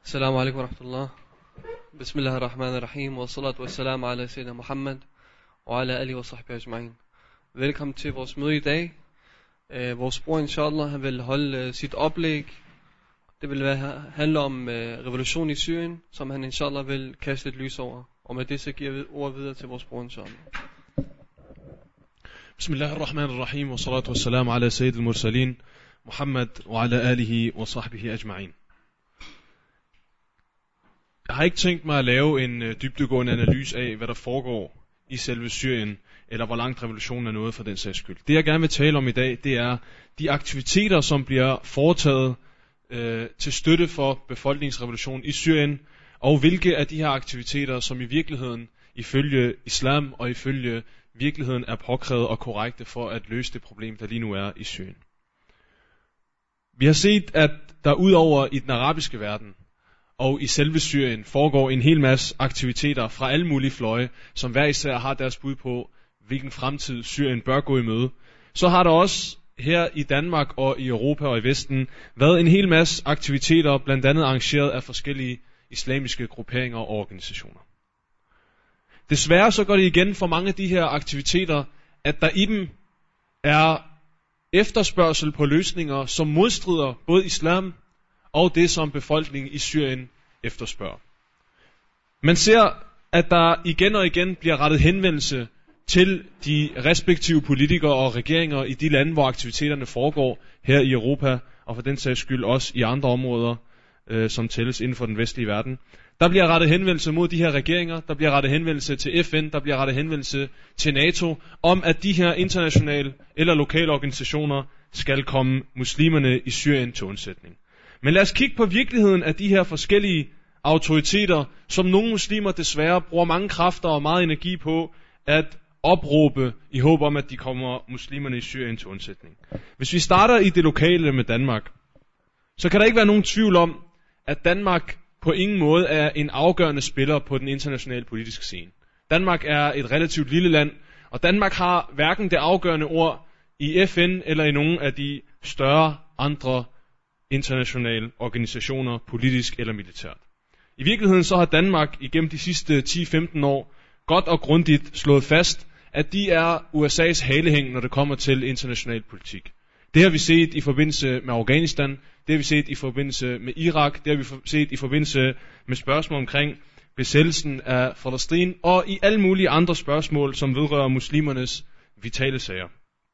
Assalamu alaikum wa rahmatullah. Bismillahirrahmanirrahim. Wa salatu wa salam ala sayyidina Muhammad wa ala alihi wa sahbihi ajma'in. Velkommen til vores møde i dag. Vores bror inshallah han vil holde sit oplæg. Det vil handle om revolution i Syrien, som han inshallah vil kaste et lys over. Og med det så giver vi ordet videre til vores bror inshallah. Bismillahirrahmanirrahim. Wa salatu wa salam ala sayyidil mursalin Muhammad wa ala alihi wa sahbihi ajma'in. Jeg har ikke tænkt mig at lave en dybdegående analyse af, hvad der foregår i selve Syrien, eller hvor langt revolutionen er nået for den sags skyld. Det jeg gerne vil tale om i dag, det er de aktiviteter, som bliver foretaget til støtte for befolkningsrevolutionen i Syrien, og hvilke af de her aktiviteter, som i virkeligheden, ifølge islam og ifølge virkeligheden, er påkrævet og korrekte for at løse det problem, der lige nu er i Syrien. Vi har set, at der udover i den arabiske verden, og i selve Syrien foregår en hel masse aktiviteter fra alle mulige fløje, som hver især har deres bud på, hvilken fremtid Syrien bør gå i møde. Så har der også her i Danmark og i Europa og i Vesten været en hel masse aktiviteter, blandt andet arrangeret af forskellige islamiske grupperinger og organisationer. Desværre så går det igen for mange af de her aktiviteter, at der i dem er efterspørgsel på løsninger, som modstrider både islam og det, som befolkningen i Syrien efterspørger. Man ser, at der igen og igen bliver rettet henvendelse til de respektive politikere og regeringer i de lande, hvor aktiviteterne foregår, her i Europa, og for den sags skyld også i andre områder, som tælles inden for den vestlige verden. Der bliver rettet henvendelse mod de her regeringer, der bliver rettet henvendelse til FN, der bliver rettet henvendelse til NATO, om at de her internationale eller lokale organisationer skal komme muslimerne i Syrien til undsætning. Men lad os kigge på virkeligheden af de her forskellige autoriteter, som nogle muslimer desværre bruger mange kræfter og meget energi på at opråbe i håb om, at de kommer muslimerne i Syrien til undsætning. Hvis vi starter i det lokale med Danmark, så kan der ikke være nogen tvivl om, at Danmark på ingen måde er en afgørende spiller på den internationale politiske scene. Danmark er et relativt lille land, og Danmark har hverken det afgørende ord i FN eller i nogen af de større andre internationale organisationer, politisk eller militært. I virkeligheden så har Danmark igennem de sidste 10-15 år godt og grundigt slået fast, at de er USA's halehæng, når det kommer til international politik. Det har vi set i forbindelse med Afghanistan, det har vi set i forbindelse med Irak, det har vi set i forbindelse med spørgsmål omkring besættelsen af Palæstina, og i alle mulige andre spørgsmål, som vedrører muslimernes vitale sager.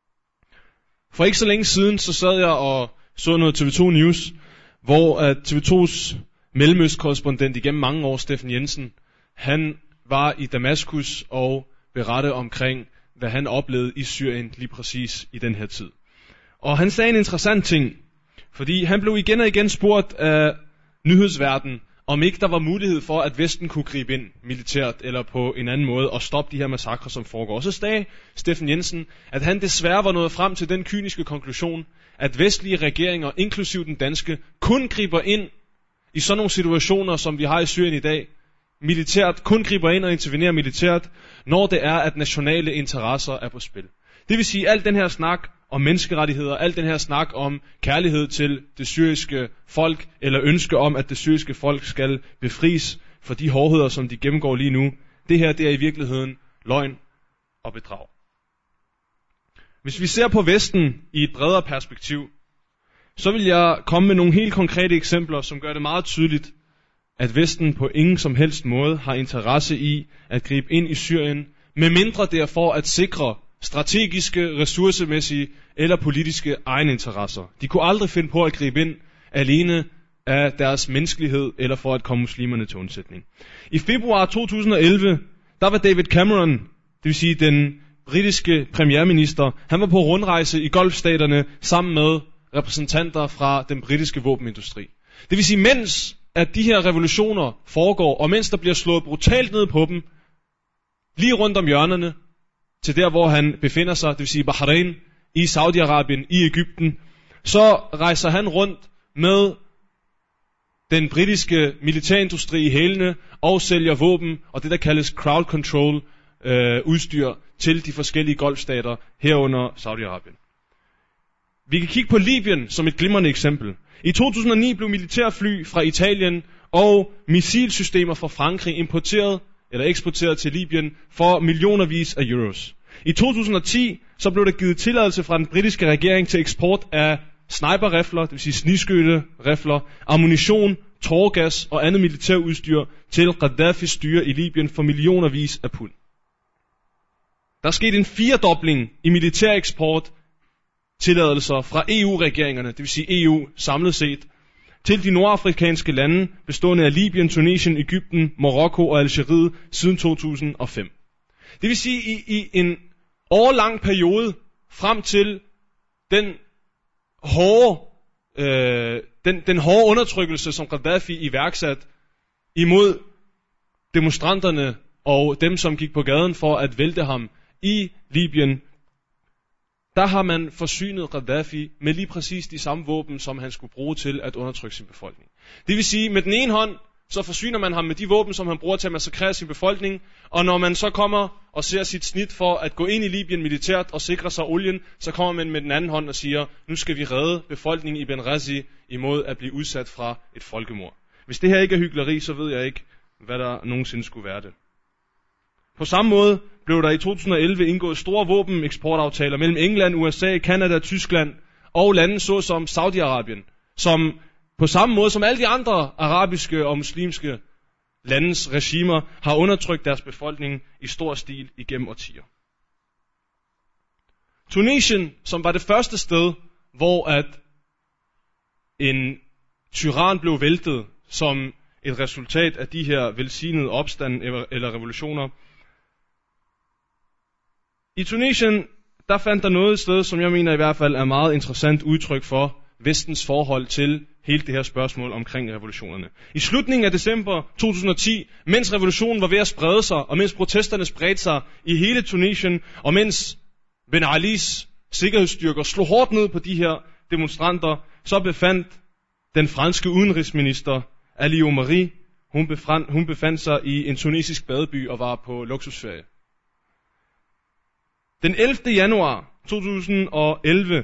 For ikke så længe siden, så sad jeg og så noget TV2 News, hvor TV2's mellemøstkorrespondent igennem mange år, Steffen Jensen, han var i Damaskus og berettede omkring, hvad han oplevede i Syrien lige præcis i den her tid. Og han sagde en interessant ting, fordi han blev igen og igen spurgt af nyhedsverdenen, om ikke der var mulighed for, at Vesten kunne gribe ind militært eller på en anden måde og stoppe de her massakrer, som foregår. Og så sagde Steffen Jensen, at han desværre var nået frem til den kyniske konklusion, at vestlige regeringer, inklusiv den danske, kun griber ind i sådan nogle situationer, som vi har i Syrien i dag, militært, kun griber ind og intervenerer militært, når det er, at nationale interesser er på spil. Det vil sige, alt den her snak om menneskerettigheder, alt den her snak om kærlighed til det syriske folk, eller ønske om, at det syriske folk skal befries for de hårdheder, som de gennemgår lige nu, det her, det er i virkeligheden løgn og bedrag. Hvis vi ser på Vesten i et bredere perspektiv, så vil jeg komme med nogle helt konkrete eksempler, som gør det meget tydeligt, at Vesten på ingen som helst måde har interesse i at gribe ind i Syrien, medmindre det er for at sikre strategiske, ressourcemæssige eller politiske egeninteresser. De kunne aldrig finde på at gribe ind alene af deres menneskelighed eller for at komme muslimerne til undsætning. I februar 2011, der var David Cameron, det vil sige den britiske premierminister, han var på rundrejse i Golfstaterne sammen med repræsentanter fra den britiske våbenindustri. Det vil sige, mens at de her revolutioner foregår, og mens der bliver slået brutalt ned på dem, lige rundt om hjørnerne, til der hvor han befinder sig, det vil sige Bahrain, i Saudi-Arabien, i Egypten, så rejser han rundt med den britiske militærindustri i hælene og sælger våben og det der kaldes crowd control udstyr til de forskellige golfstater herunder Saudi-Arabien. Vi kan kigge på Libyen som et glimrende eksempel. I 2009 blev militærfly fra Italien og missilsystemer fra Frankrig importeret eller eksporteret til Libyen for millionervis af euros. I 2010 så blev der givet tilladelse fra den britiske regering til eksport af sniperrifler, det vil sige snigskytterifler, ammunition, tåregas og andet militærudstyr til Gaddafis styre i Libyen for millionervis af pund. Der er sket en firedobling i militæreksport tilladelser fra EU-regeringerne, det vil sige EU samlet set, til de nordafrikanske lande bestående af Libyen, Tunesien, Egypten, Marokko og Algeriet siden 2005. Det vil sige i en årlang periode frem til den hårde undertrykkelse, som Gaddafi iværksat imod demonstranterne og dem, som gik på gaden for at vælte ham i Libyen, der har man forsynet Gaddafi med lige præcis de samme våben, som han skulle bruge til at undertrykke sin befolkning. Det vil sige, med den ene hånd, så forsyner man ham med de våben, som han bruger til at massakrere sin befolkning, og når man så kommer og ser sit snit for at gå ind i Libyen militært og sikre sig olien, så kommer man med den anden hånd og siger, nu skal vi redde befolkningen i Benghazi imod at blive udsat fra et folkemord. Hvis det her ikke er hykleri, så ved jeg ikke, hvad der nogensinde skulle være det. På samme måde blev der i 2011 indgået store våbeneksportaftaler mellem England, USA, Canada, Tyskland og lande såsom Saudi-Arabien, som på samme måde som alle de andre arabiske og muslimske landes regimer har undertrykt deres befolkning i stor stil igennem årtier. Tunesien, som var det første sted, hvor at en tyran blev væltet som et resultat af de her velsignede opstand eller revolutioner. I Tunesien, der fandt der noget sted, som jeg mener i hvert fald er meget interessant udtryk for Vestens forhold til hele det her spørgsmål omkring revolutionerne. I slutningen af december 2010, mens revolutionen var ved at sprede sig, og mens protesterne spredte sig i hele Tunesien, og mens Ben Alis sikkerhedsstyrker slog hårdt ned på de her demonstranter, så befandt den franske udenrigsminister Ali Omari, hun befandt sig i en tunesisk badeby og var på luksusferie. Den 11. januar 2011,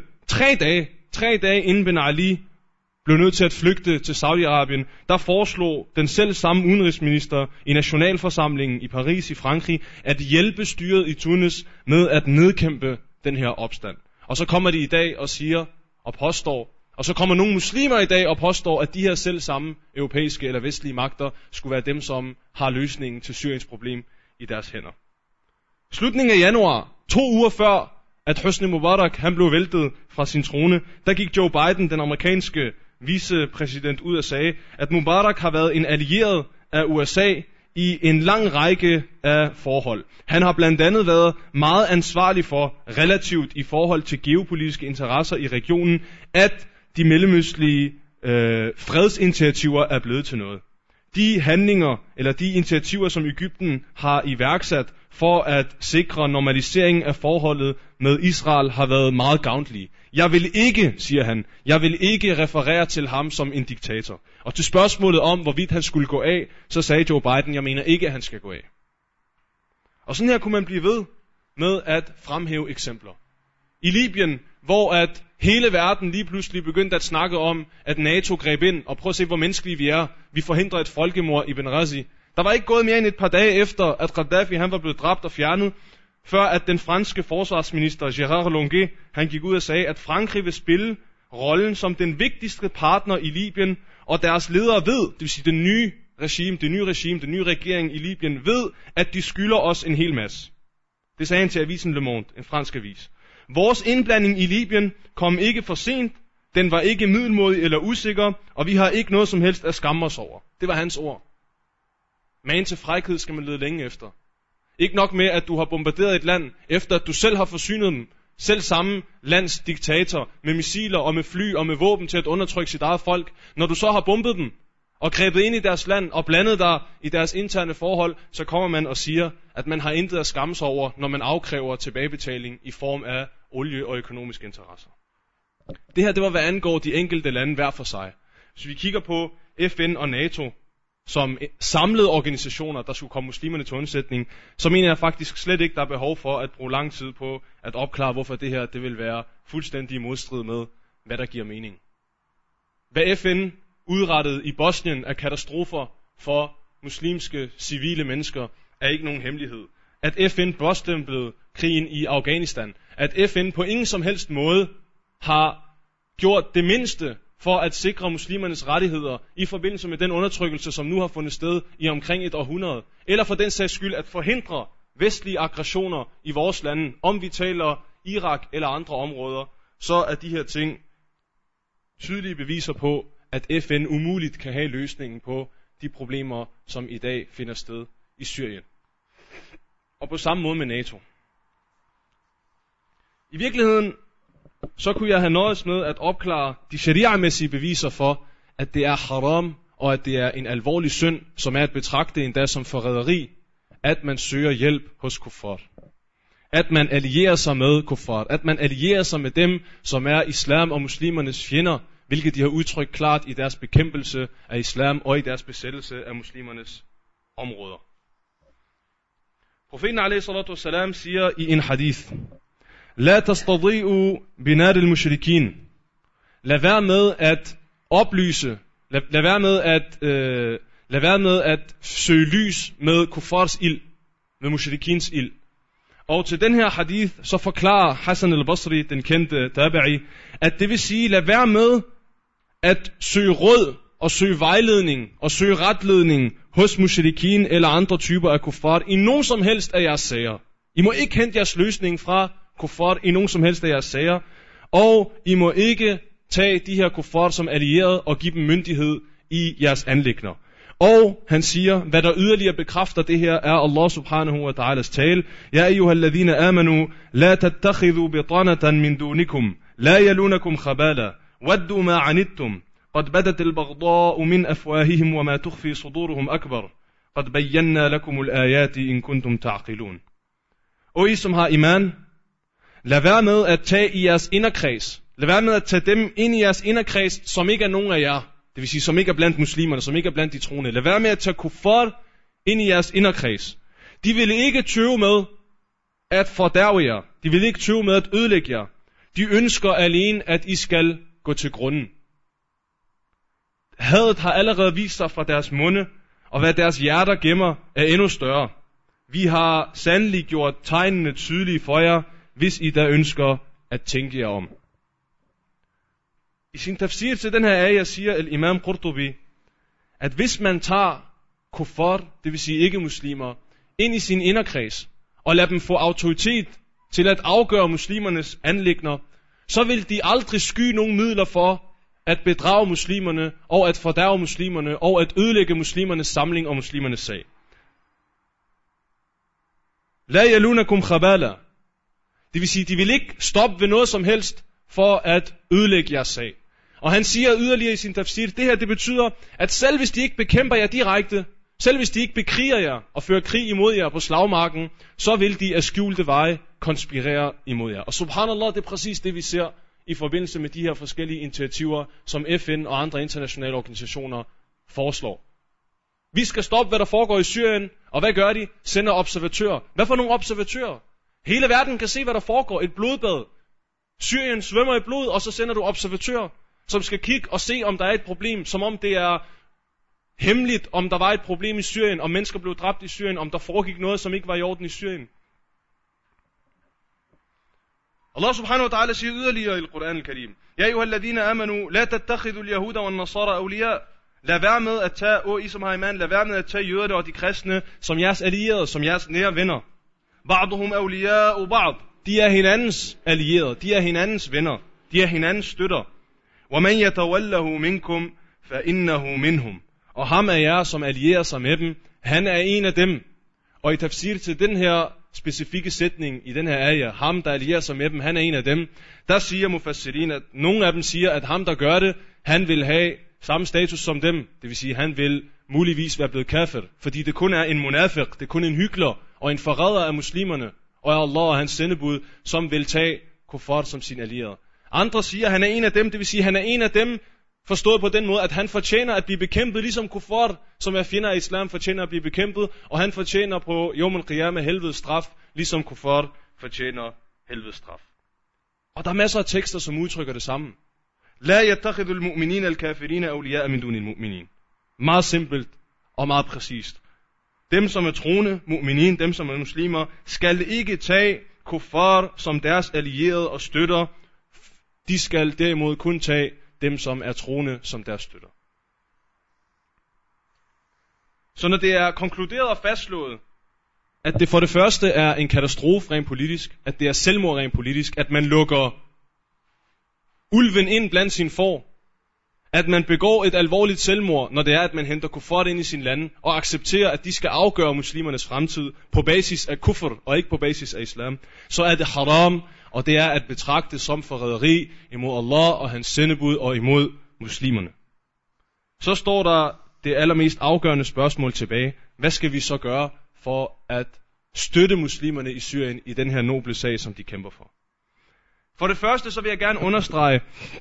3 dage inden Ben Ali blev nødt til at flygte til Saudi-Arabien, der foreslog den selv samme udenrigsminister i Nationalforsamlingen i Paris i Frankrig at hjælpe styret i Tunis med at nedkæmpe den her opstand. Og så kommer de i dag og siger og påstår, og så kommer nogle muslimer i dag og påstår, at de her selv samme europæiske eller vestlige magter skulle være dem, som har løsningen til Syriens problem i deres hænder. Slutningen af januar, 2 uger før at Hosni Mubarak han blev væltet fra sin trone, der gik Joe Biden, den amerikanske vicepræsident, ud og sagde, at Mubarak har været en allieret af USA i en lang række af forhold. Han har blandt andet været meget ansvarlig for, relativt i forhold til geopolitiske interesser i regionen, at de mellemøstlige fredsinitiativer er blevet til noget. De handlinger eller de initiativer, som Egypten har iværksat for at sikre normalisering af forholdet med Israel, har været meget gavnlige. Jeg vil ikke, siger han, referere til ham som en diktator. Og til spørgsmålet om, hvorvidt han skulle gå af, så sagde Joe Biden, jeg mener ikke, at han skal gå af. Og sådan her kunne man blive ved med at fremhæve eksempler. I Libyen, hvor at hele verden lige pludselig begyndte at snakke om, at NATO greb ind, og prøv at se, hvor menneskelige vi er. Vi forhindrer et folkemord i Benghazi. Der var ikke gået mere end et par dage efter, at Gaddafi han var blevet dræbt og fjernet, før at den franske forsvarsminister Gérard Longuet, han gik ud og sagde, at Frankrig vil spille rollen som den vigtigste partner i Libyen, og deres ledere ved, det vil sige den nye regering i Libyen ved, at de skylder os en hel masse. Det sagde han til avisen Le Monde, en fransk avis. Vores indblanding i Libyen kom ikke for sent, den var ikke middelmådig eller usikker, og vi har ikke noget som helst at skamme os over. Det var hans ord. Men til frækhed skal man lede længe efter. Ikke nok med, at du har bombarderet et land, efter at du selv har forsynet dem, selv samme lands diktator, med missiler og med fly og med våben til at undertrykke sit eget folk. Når du så har bombet dem og grebet ind i deres land og blandet dig i deres interne forhold, så kommer man og siger, at man har intet at skamme sig over, når man afkræver tilbagebetaling i form af olie og økonomiske interesser. Det her, det var hvad angår de enkelte lande hver for sig. Hvis vi kigger på FN og NATO som samlede organisationer, der skulle komme muslimerne til undsætning, så mener jeg faktisk slet ikke, der er behov for at bruge lang tid på at opklare, hvorfor det her det vil være fuldstændig i modstrid med, hvad der giver mening. hvad FN udrettede i Bosnien af katastrofer for muslimske civile mennesker, er ikke nogen hemmelighed. At FN blåstemplede krigen i Afghanistan, at FN på ingen som helst måde har gjort det mindste for at sikre muslimernes rettigheder i forbindelse med den undertrykkelse, som nu har fundet sted i omkring et århundrede, eller for den sags skyld at forhindre vestlige aggressioner i vores lande, om vi taler Irak eller andre områder, så er de her ting tydelige beviser på, at FN umuligt kan have løsningen på de problemer, som i dag finder sted i Syrien. Og på samme måde med NATO. I virkeligheden, så kunne jeg have nøjes med at opklare de sharia-mæssige beviser for, at det er haram, og at det er en alvorlig synd, som er at betragte endda som forræderi, at man søger hjælp hos kuffar. At man allierer sig med kuffar. At man allierer sig med dem, som er islam og muslimernes fjender, hvilket de har udtrykt klart i deres bekæmpelse af islam og i deres besættelse af muslimernes områder. Profeten a.s. siger i en hadith: La tastadi'u binar al-mushrikin. Lad være med at oplyse, lad være med at søge lys med kuffars ild, med mushrikins ild. Og til den her hadith, så forklarer Hassan al-Basri, den kendte tabi'i, at det vil sige, lad være med at søge råd og søge vejledning og søge retledning hos mushrikin eller andre typer af kuffar i nogen som helst af jeres sager. I må ikke hente jeres løsning fra kuffar i nogen som helst af jeres sager, og I må ikke tage de her kuffar som allierede og give dem myndighed i jeres anliggender. Og han siger, hvad der yderligere bekræfter det her, er Allah subhanahu wa ta'alas tale: Ja ayyuhalladhina amanu, la tattakhidhu bitanatan min dunikum, la yalunakum khabala, waddu ma anittum, qad badat al-baghda'u min afwahihim wa ma tukhfi suduruhum akbar, qad bayyana lakum al-ayati in kuntum ta'qilun. Og I som har iman, lad være med at tage i jeres inderkreds, lad være med at tage dem ind i jeres inderkreds, som ikke er nogen af jer. Det vil sige, som ikke er blandt muslimerne, som ikke er blandt de troende. Lad være med at tage kuffar ind i jeres inderkreds. De vil ikke tøve med at fordærve jer. De vil ikke tøve med at ødelægge jer. De ønsker alene, at I skal gå til grunden. Hadet har allerede vist sig fra deres munde, og hvad deres hjerter gemmer er endnu større. Vi har sandelig gjort tegnene tydelige for jer, hvis I der ønsker at tænke jer om. I sin tafsir til den her ayah siger al-Imam Qurtubi, at hvis man tager kuffar, det vil sige ikke muslimer, ind i sin inderkreds, og lader dem få autoritet til at afgøre muslimernes anliggender, så vil de aldrig sky nogen midler for at bedrage muslimerne, og at fordærve muslimerne, og at ødelægge muslimernes samling og muslimernes sag. La yalunakum khabala. Det vil sige, de vil ikke stoppe ved noget som helst for at ødelægge jeres sag. Og han siger yderligere i sin tafsir, det her det betyder, at selv hvis de ikke bekæmper jer direkte, selv hvis de ikke bekriger jer og fører krig imod jer på slagmarken, så vil de af skjulte veje konspirere imod jer. Og subhanallah, det er præcis det vi ser i forbindelse med de her forskellige initiativer, som FN og andre internationale organisationer foreslår. Vi skal stoppe, hvad der foregår i Syrien, og hvad gør de? Sender observatører. Hvad for nogle observatører? Hele verden kan se, hvad der foregår. Et blodbad. Syrien svømmer i blod, og så sender du observatører, som skal kigge og se, om der er et problem, som om det er hemmeligt, om der var et problem i Syrien, om mennesker blev dræbt i Syrien, om der foregik noget, som ikke var i orden i Syrien. Allah subhanahu wa ta'ala siger yderligere i Al-Quran al-Karim: Ja ayyuhalladhina amanu, la tattakhidhu al-yahuda wan-nasara awliya. Lad være med at tage, I som har iman, lad være med at tage jøderne og de kristne som jeres allierede, som jeres nære venner. Ba'duhum awliya'u ba'd. De er hinandens allierede, de er hinandens venner, de er hinandens støtter. وَمَنْ يَتَوَلَّهُ مِنْكُمْ فَإِنَّهُ مِنْهُمْ. Og ham af jer, som allierer sig med dem, han er en af dem. Og i tafsir til den her specifikke sætning i den her ayah, ham der allierer sig med dem, han er en af dem, der siger mufassirin, at nogle af dem siger, at ham der gør det, han vil have samme status som dem. Det vil sige, at han vil muligvis være blevet kafir, fordi det kun er en munafiq, det er kun en hykler og en forræder af muslimerne, og er Allah og hans sendebud, som vil tage kuffar som sin allierede. Andre siger, at han er en af dem, det vil sige, at han er en af dem, forstået på den måde, at han fortjener at blive bekæmpet, ligesom kuffar, som er fjender af islam, fortjener at blive bekæmpet, og han fortjener på Yawm al-Qiyamah helvedes straf, ligesom kuffar fortjener helvedes straf. Og der er masser af tekster, som udtrykker det samme. La yattakhidul mu'minina al-kafirina awliya'a min dunil mu'minin. Meget simpelt og meget præcist. Dem, som er troende, mu'minin, dem, som er muslimer, skal ikke tage kuffar som deres allierede og støtter. De skal derimod kun tage dem, som er troende, som deres støtter. Så når det er konkluderet og fastslået, at det for det første er en katastrofe rent politisk, at det er selvmord rent politisk, at man lukker ulven ind blandt sine får, at man begår et alvorligt selvmord, når det er, at man henter kuffar ind i sin lande, og accepterer, at de skal afgøre muslimernes fremtid på basis af kufr, og ikke på basis af islam, så er det haram, og det er at betragte som forræderi imod Allah og hans sendebud og imod muslimerne. Så står der det allermest afgørende spørgsmål tilbage. Hvad skal vi så gøre for at støtte muslimerne i Syrien i den her noble sag, som de kæmper for? For det første så vil jeg gerne understrege,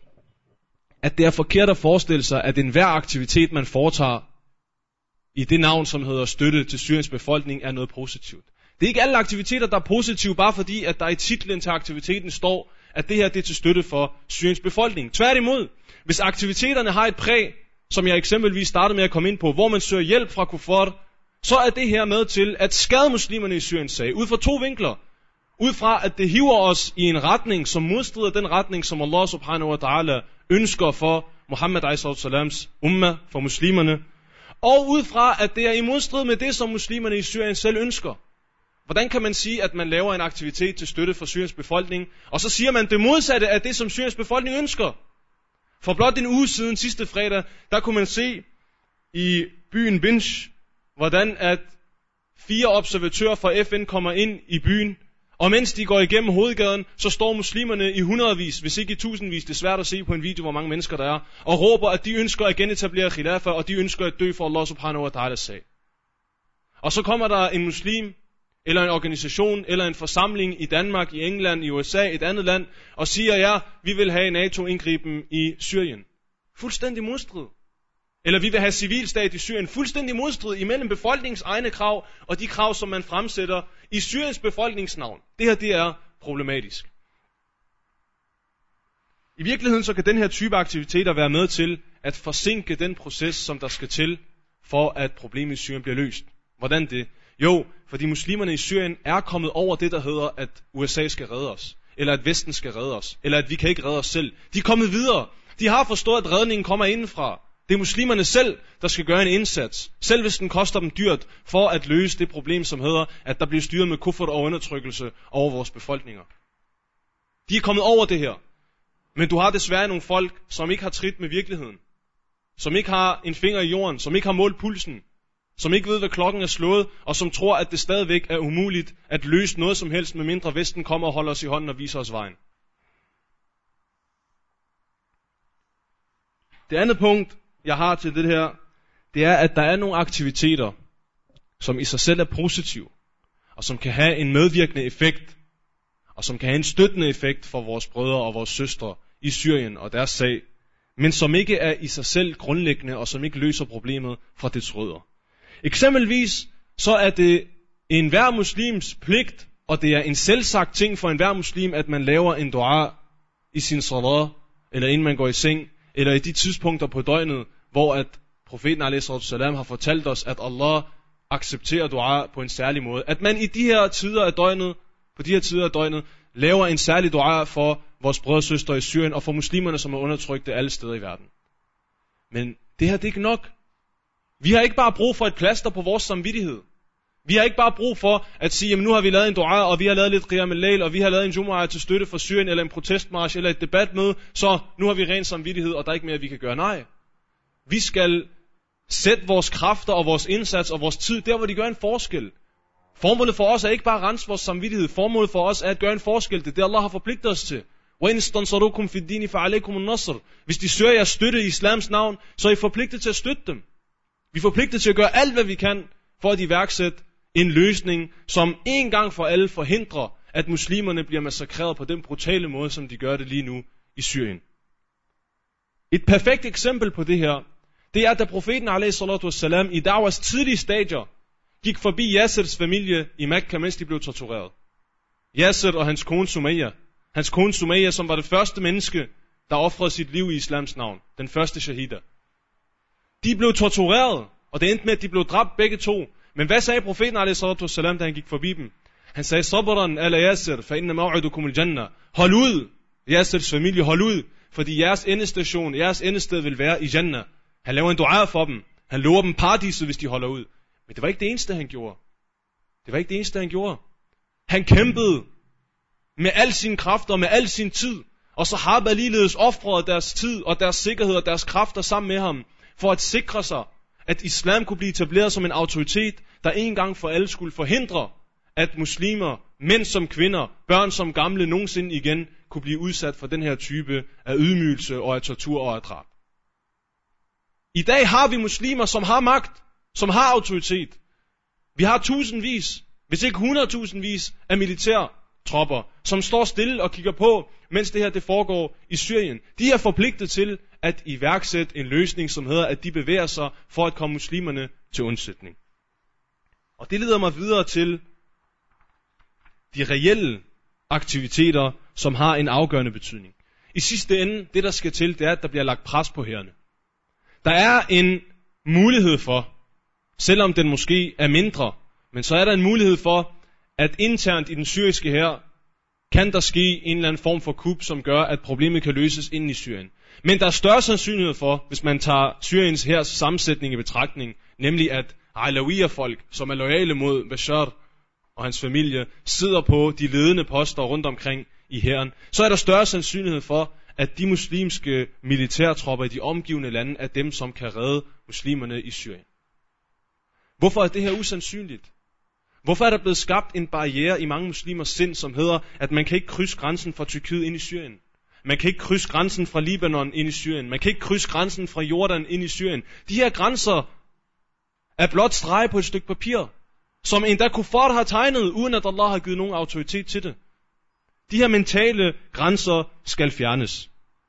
at det er forkert at forestille sig, at enhver aktivitet, man foretager i det navn, som hedder støtte til Syriens befolkning, er noget positivt. Det er ikke alle aktiviteter, der er positive, bare fordi, at der i titlen til aktiviteten står, at det her det er til støtte for Syriens befolkning. Tværtimod, hvis aktiviteterne har et præg, som jeg eksempelvis startede med at komme ind på, hvor man søger hjælp fra kuffar, så er det her med til at skade muslimerne i Syriens sag, ud fra to vinkler. Ud fra, at det hiver os i en retning, som modstrider den retning, som Allah subhanahu wa ta'ala ønsker for Muhammad a.s. umma, for muslimerne. Og ud fra, at det er i modstrid med det, som muslimerne i Syrien selv ønsker. Hvordan kan man sige, at man laver en aktivitet til støtte for Syriens befolkning, og så siger man det modsatte af det, som Syriens befolkning ønsker? For blot en uge siden, sidste fredag, der kunne man se i byen Binj, hvordan at 4 observatører fra FN kommer ind i byen, og mens de går igennem hovedgaden, så står muslimerne i hundredvis, hvis ikke i tusindvis, det er svært at se på en video, hvor mange mennesker der er, og råber, at de ønsker at genetablere khilafa, og de ønsker at dø for Allah subhanahu wa ta'ala sag. Og så kommer der en muslim, eller en organisation, eller en forsamling i Danmark, i England, i USA, et andet land, og siger, ja, vi vil have NATO-indgriben i Syrien. Fuldstændig modstrid. Eller vi vil have civilstat i Syrien. Fuldstændig modstrid imellem befolkningens egne krav, og de krav, som man fremsætter i Syriens befolkningsnavn. Det her, det er problematisk. I virkeligheden så kan den her type aktiviteter være med til at forsinke den proces, som der skal til, for at problemet i Syrien bliver løst. Hvordan det? Jo, fordi muslimerne i Syrien er kommet over det, der hedder, at USA skal redde os, eller at Vesten skal redde os, eller at vi kan ikke redde os selv. De er kommet videre. De har forstået, at redningen kommer indenfra. Det er muslimerne selv, der skal gøre en indsats, selv hvis den koster dem dyrt, for at løse det problem, som hedder, at der bliver styret med kuffert og undertrykkelse over vores befolkninger. De er kommet over det her. Men du har desværre nogle folk, som ikke har trit med virkeligheden, som ikke har en finger i jorden, som ikke har målt pulsen, som ikke ved, hvad klokken er slået, og som tror, at det stadigvæk er umuligt at løse noget som helst, medmindre Vesten kommer og holder os i hånden og viser os vejen. Det andet punkt, jeg har til det her, det er, at der er nogle aktiviteter, som i sig selv er positive, og som kan have en medvirkende effekt, og som kan have en støttende effekt for vores brødre og vores søstre i Syrien og deres sag, men som ikke er i sig selv grundlæggende, og som ikke løser problemet fra dets rødder. Eksempelvis så er det enhver muslims pligt, og det er en selvsagt ting for enhver muslim, at man laver en dua i sin salat, eller inden man går i seng, eller i de tidspunkter på døgnet, hvor at profeten a.s. har fortalt os, at Allah accepterer dua på en særlig måde. At man i de her tider af døgnet, laver en særlig dua for vores brødre og søstre i Syrien, og for muslimerne, som er undertrykte alle steder i verden. Men det her, det er ikke nok. Vi har ikke bare brug for et plaster på vores samvittighed. Vi har ikke bare brug for at sige, jamen nu har vi lavet en dua, og vi har lavet lidt qiyam al-layl, og vi har lavet en jumu'ah til støtte for Syrien, eller en protestmarch, eller et debatmøde, så nu har vi ren samvittighed, og der er ikke mere, vi kan gøre. Nej. Vi skal sætte vores kræfter og vores indsats og vores tid der, hvor de gør en forskel. Formålet for os er ikke bare at rense vores samvittighed. Formålet for os er at gøre en forskel. Det er det, Allah har forpligtet os til. Hvis de søger jeres støtte i islams navn, så er I forpligtet til at støtte dem. Vi er forpligtet til at gøre alt, hvad vi kan, for at iværksætte en løsning, som en gang for alle forhindrer, at muslimerne bliver massakreret på den brutale måde, som de gør det lige nu i Syrien. Et perfekt eksempel på det her, det er, da profeten a.s. i Dawas tidlige stadier gik forbi Yassirs familie i Mekka, mens de blev tortureret. Yassir og hans kone Sumayya. Hans kone Sumayya, som var det første menneske der offrede sit liv i islams navn. Den første shahida. De blev tortureret, og det endte med, at de blev dræbt begge to. Men hvad sagde profeten a.s., da han gik forbi dem? Han sagde, sabran ala Yasir, fa inna maw'idukum al-jannah. Hold ud, Yasirs familie, hold ud, fordi jeres endestation, jeres endested vil være i Jannah. Han laver en dua for dem. Han lover dem paradiset, hvis de holder ud. Men det var ikke det eneste, han gjorde. Han kæmpede med al sin kraft og med al sin tid. Og sahaba ligeledes ofrede deres tid og deres sikkerhed og deres kræfter sammen med ham, for at sikre sig, at islam kunne blive etableret som en autoritet, der en gang for alle skulle forhindre, at muslimer, mænd som kvinder, børn som gamle, nogensinde igen kunne blive udsat for den her type af ydmygelse og af tortur og af drab. I dag har vi muslimer, som har magt, som har autoritet. Vi har tusindvis, hvis ikke 100.000vis af militærtropper, som står stille og kigger på, mens det her det foregår i Syrien. De er forpligtet til at iværksætte en løsning, som hedder, at de bevæger sig for at komme muslimerne til undsætning. Og det leder mig videre til de reelle aktiviteter, som har en afgørende betydning. I sidste ende, det der skal til, det er, at der bliver lagt pres på hærene. Der er en mulighed for, selvom den måske er mindre, men så er der en mulighed for, at internt i den syriske hær, kan der ske en eller anden form for kup, som gør, at problemet kan løses inden i Syrien. Men der er større sandsynlighed for, hvis man tager Syriens hærs sammensætning i betragtning, nemlig at Alawiya-folk, som er loyale mod Bashar og hans familie, sidder på de ledende poster rundt omkring i hæren, så er der større sandsynlighed for, at de muslimske militærtropper i de omgivende lande er dem, som kan redde muslimerne i Syrien. Hvorfor er det her usandsynligt? Hvorfor er der blevet skabt en barriere i mange muslimers sind, som hedder, at man kan ikke krydse grænsen fra Tyrkiet ind i Syrien? Man kan ikke krydse grænsen fra Libanon ind i Syrien. Man kan ikke krydse grænsen fra Jordan ind i Syrien. De her grænser er blot strege på et stykke papir, som endda kuffar har tegnet, uden at Allah har givet nogen autoritet til det. De her mentale grænser skal fjernes.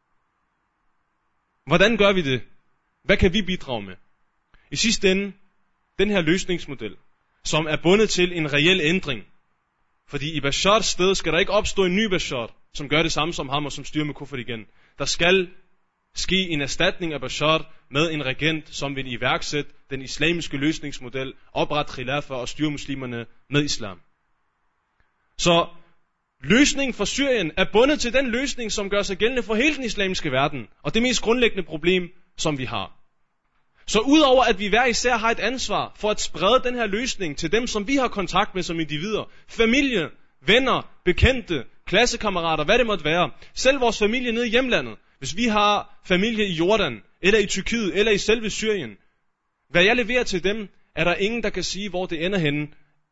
Hvordan gør vi det? Hvad kan vi bidrage med? I sidste ende, den her løsningsmodel, som er bundet til en reel ændring. Fordi i Bashars sted skal der ikke opstå en ny Bashar, som gør det samme som ham og som styrer med kuffar igen. Der skal ske en erstatning af Bashar med en regent, som vil iværksætte den islamiske løsningsmodel, oprette khilafa og styre muslimerne med islam. Så løsningen for Syrien er bundet til den løsning, som gør sig gældende for hele den islamiske verden, og det mest grundlæggende problem, som vi har. Så udover at vi hver især har et ansvar for at sprede den her løsning til dem, som vi har kontakt med som individer, familie, venner, bekendte, klassekammerater, hvad det måtte være, selv vores familie nede i hjemlandet, hvis vi har familie i Jordan, eller i Tyrkiet, eller i selve Syrien, hvad jeg leverer til dem, er der ingen, der kan sige, hvor det ender henne,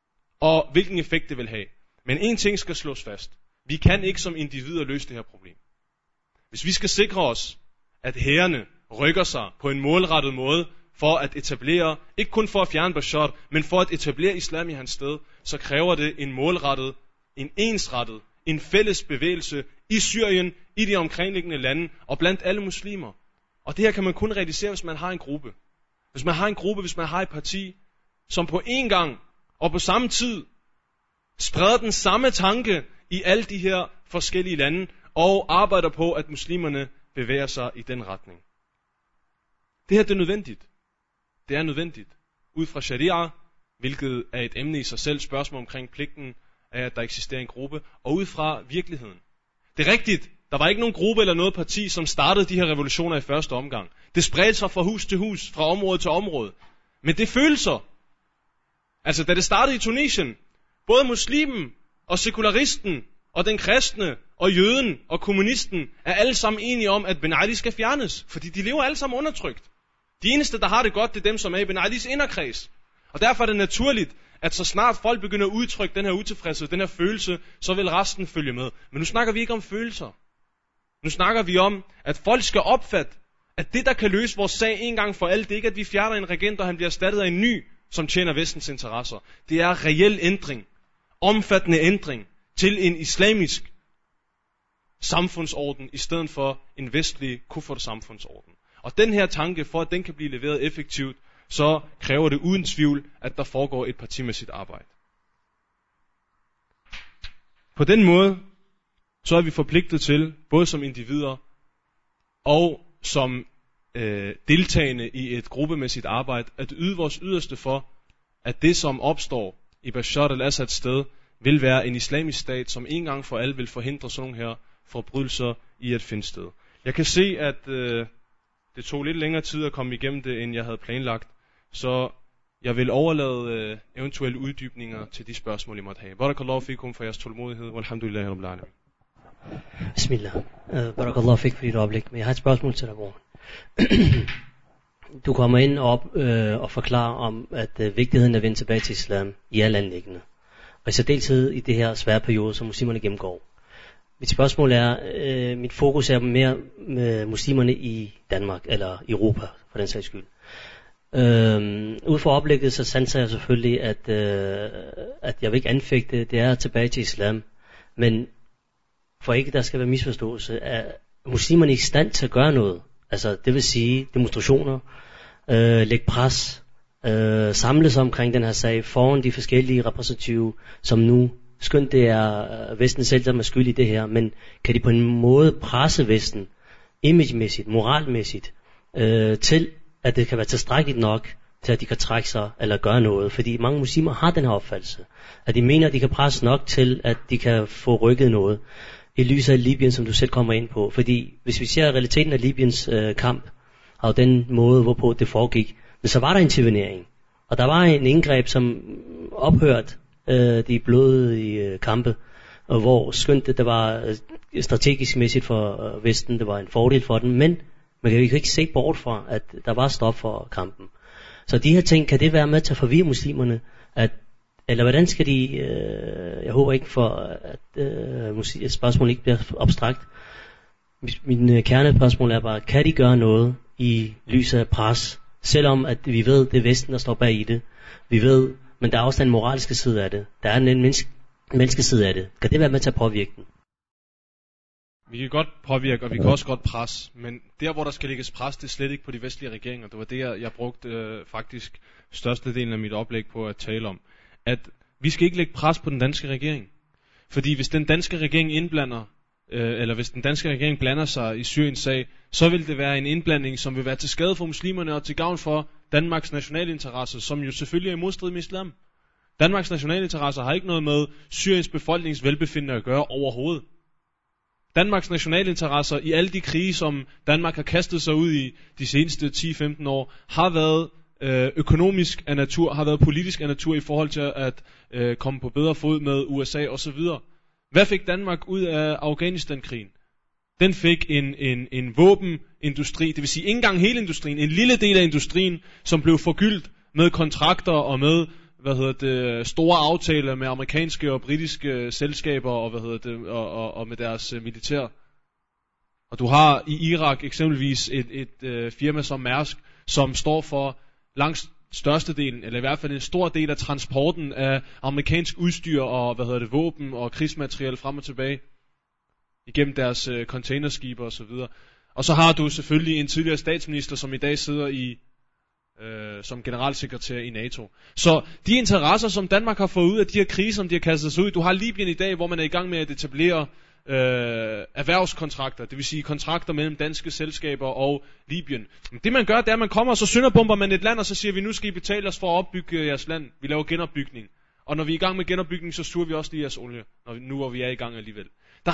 og hvilken effekt det vil have. Men en ting skal slås fast. Vi kan ikke som individer løse det her problem. Hvis vi skal sikre os, at hærene rykker sig på en målrettet måde for at etablere, ikke kun for at fjerne Bashar, men for at etablere islam i hans sted, så kræver det en målrettet, en ensrettet, en fælles bevægelse i Syrien, i de omkringliggende lande og blandt alle muslimer. Og det her kan man kun realisere, hvis man har en gruppe. Hvis man har et parti, som på en gang og på samme tid spreder den samme tanke i alle de her forskellige lande og arbejder på, at muslimerne bevæger sig i den retning. Det her det er nødvendigt. Det er nødvendigt. Ud fra sharia, hvilket er et emne i sig selv, spørgsmål omkring pligten af, at der eksisterer en gruppe, og ud fra virkeligheden. Det er rigtigt, der var ikke nogen gruppe eller noget parti, som startede de her revolutioner i første omgang. Det spredte sig fra hus til hus, fra område til område. Men det følelser. Altså da det startede i Tunesien, både muslimen og sekularisten og den kristne og jøden og kommunisten er alle sammen enige om, at Ben Ali skal fjernes, fordi de lever alle sammen undertrykt. De eneste, der har det godt, det er dem, som er i Ben Alis inderkreds. Og derfor er det naturligt, at så snart folk begynder at udtrykke den her utilfredshed, den her følelse, så vil resten følge med. Men nu snakker vi ikke om følelser. Nu snakker vi om, at folk skal opfatte, at det, der kan løse vores sag en gang for alle, det er ikke, at vi fjerner en regent, og han bliver erstattet af en ny, som tjener vestens interesser. Det er reel ændring, omfattende ændring til en islamisk samfundsorden, i stedet for en vestlig kuffar-samfundsorden. Og den her tanke, for at den kan blive leveret effektivt, så kræver det uden tvivl, at der foregår et partimæssigt arbejde. På den måde, så er vi forpligtet til, både som individer og som deltagende i et gruppemæssigt arbejde, at yde vores yderste for, at det som opstår i Bashar al-Assads sted, vil være en islamisk stat, som en gang for alle vil forhindre sådan nogle her forbrydelser i at finde sted. Jeg kan se, at det tog lidt længere tid at komme igennem det, end jeg havde planlagt, så jeg vil overlade eventuelle uddybninger til de spørgsmål, I måtte have. Barakallahu fikum for jeres tålmodighed, walhamdulillahi rabbil alamin. Bismillah. Barakallahu fik for dit oplæg, men jeg har et spørgsmål til dig, bror. Du kommer ind og forklarer om, at vigtigheden af at vende tilbage til islam i alle anliggende. Og i særdeleshed i det her svære periode, som muslimerne gennemgår. Mit spørgsmål er, mit fokus er mere med muslimerne i Danmark, eller Europa, for den sags skyld. Ud fra oplægget, så sanser jeg selvfølgelig, at jeg vil ikke anfægte, det er tilbage til islam. Men for ikke der skal være misforståelse, er muslimerne i stand til at gøre noget? Altså, det vil sige demonstrationer, lægge pres, samles omkring den her sag foran de forskellige repræsentative, som nu, skønt det er Vesten selv, der er skyld i det her, men kan de på en måde presse Vesten, imagemæssigt, moralmæssigt, til at det kan være tilstrækkeligt nok, til at de kan trække sig eller gøre noget? Fordi mange muslimer har den her opfattelse, at de mener, at de kan presse nok til, at de kan få rykket noget. I lyset af Libyen, som du selv kommer ind på. Fordi hvis vi ser realiteten af Libyens kamp, og den måde, hvorpå det foregik, men så var der intervenering. Og der var en indgreb, som ophørte de blodige kampe, og hvor skønt det var strategisk mæssigt for Vesten, det var en fordel for den, men man kan jo ikke se bort fra, at der var stop for kampen. Så de her ting, kan det være med til at forvirre muslimerne, eller hvordan skal de, jeg håber ikke for, at spørgsmålet ikke bliver abstrakt. Min kernespørgsmål er bare, kan de gøre noget i lyset af pres, selvom at vi ved, det er Vesten, der står bag i det. Vi ved, men der er også den moralske side af det. Der er en menneskeside af det. Kan det være med til at påvirke den? Vi kan godt påvirke, og vi kan også godt presse, men der, hvor der skal lægges pres, det er slet ikke på de vestlige regeringer. Det var det, jeg brugte faktisk størstedelen af mit oplæg på at tale om. At vi skal ikke lægge pres på den danske regering. Fordi hvis den danske regering hvis den danske regering blander sig i Syriens sag, så vil det være en indblanding, som vil være til skade for muslimerne og til gavn for Danmarks nationale interesser, som jo selvfølgelig er i modstrid med islam. Danmarks nationale interesser har ikke noget med Syriens befolknings velbefindende at gøre overhovedet. Danmarks nationale interesser i alle de krige, som Danmark har kastet sig ud i de seneste 10-15 år, har været økonomisk af natur, har været politisk af natur i forhold til at komme på bedre fod med USA osv. Hvad fik Danmark ud af Afghanistan-krigen? Den fik en våbenindustri, det vil sige ikke engang hele industrien, en lille del af industrien, som blev forgyldt med kontrakter og med store aftaler med amerikanske og britiske selskaber og med deres militær. Og du har i Irak eksempelvis et firma som Mærsk, som står for langt størstedelen, eller i hvert fald en stor del af transporten af amerikansk udstyr og våben og krigsmateriel frem og tilbage igennem deres containerskibe og så videre. Og så har du selvfølgelig en tidligere statsminister, som i dag sidder som generalsekretær i NATO. Så de interesser, som Danmark har fået ud af de her kriser, som de har kastet sig ud, du har Libyen i dag, hvor man er i gang med at etablere erhvervskontrakter, det vil sige kontrakter mellem danske selskaber og Libyen. Det man gør, det er, at man kommer, og så sønderbomber man et land, og så siger vi, nu skal I betale os for at opbygge jeres land. Vi laver genopbygning. Og når vi er i gang med genopbygning, så suger vi også lige jeres olie, hvor vi er i gang alligevel.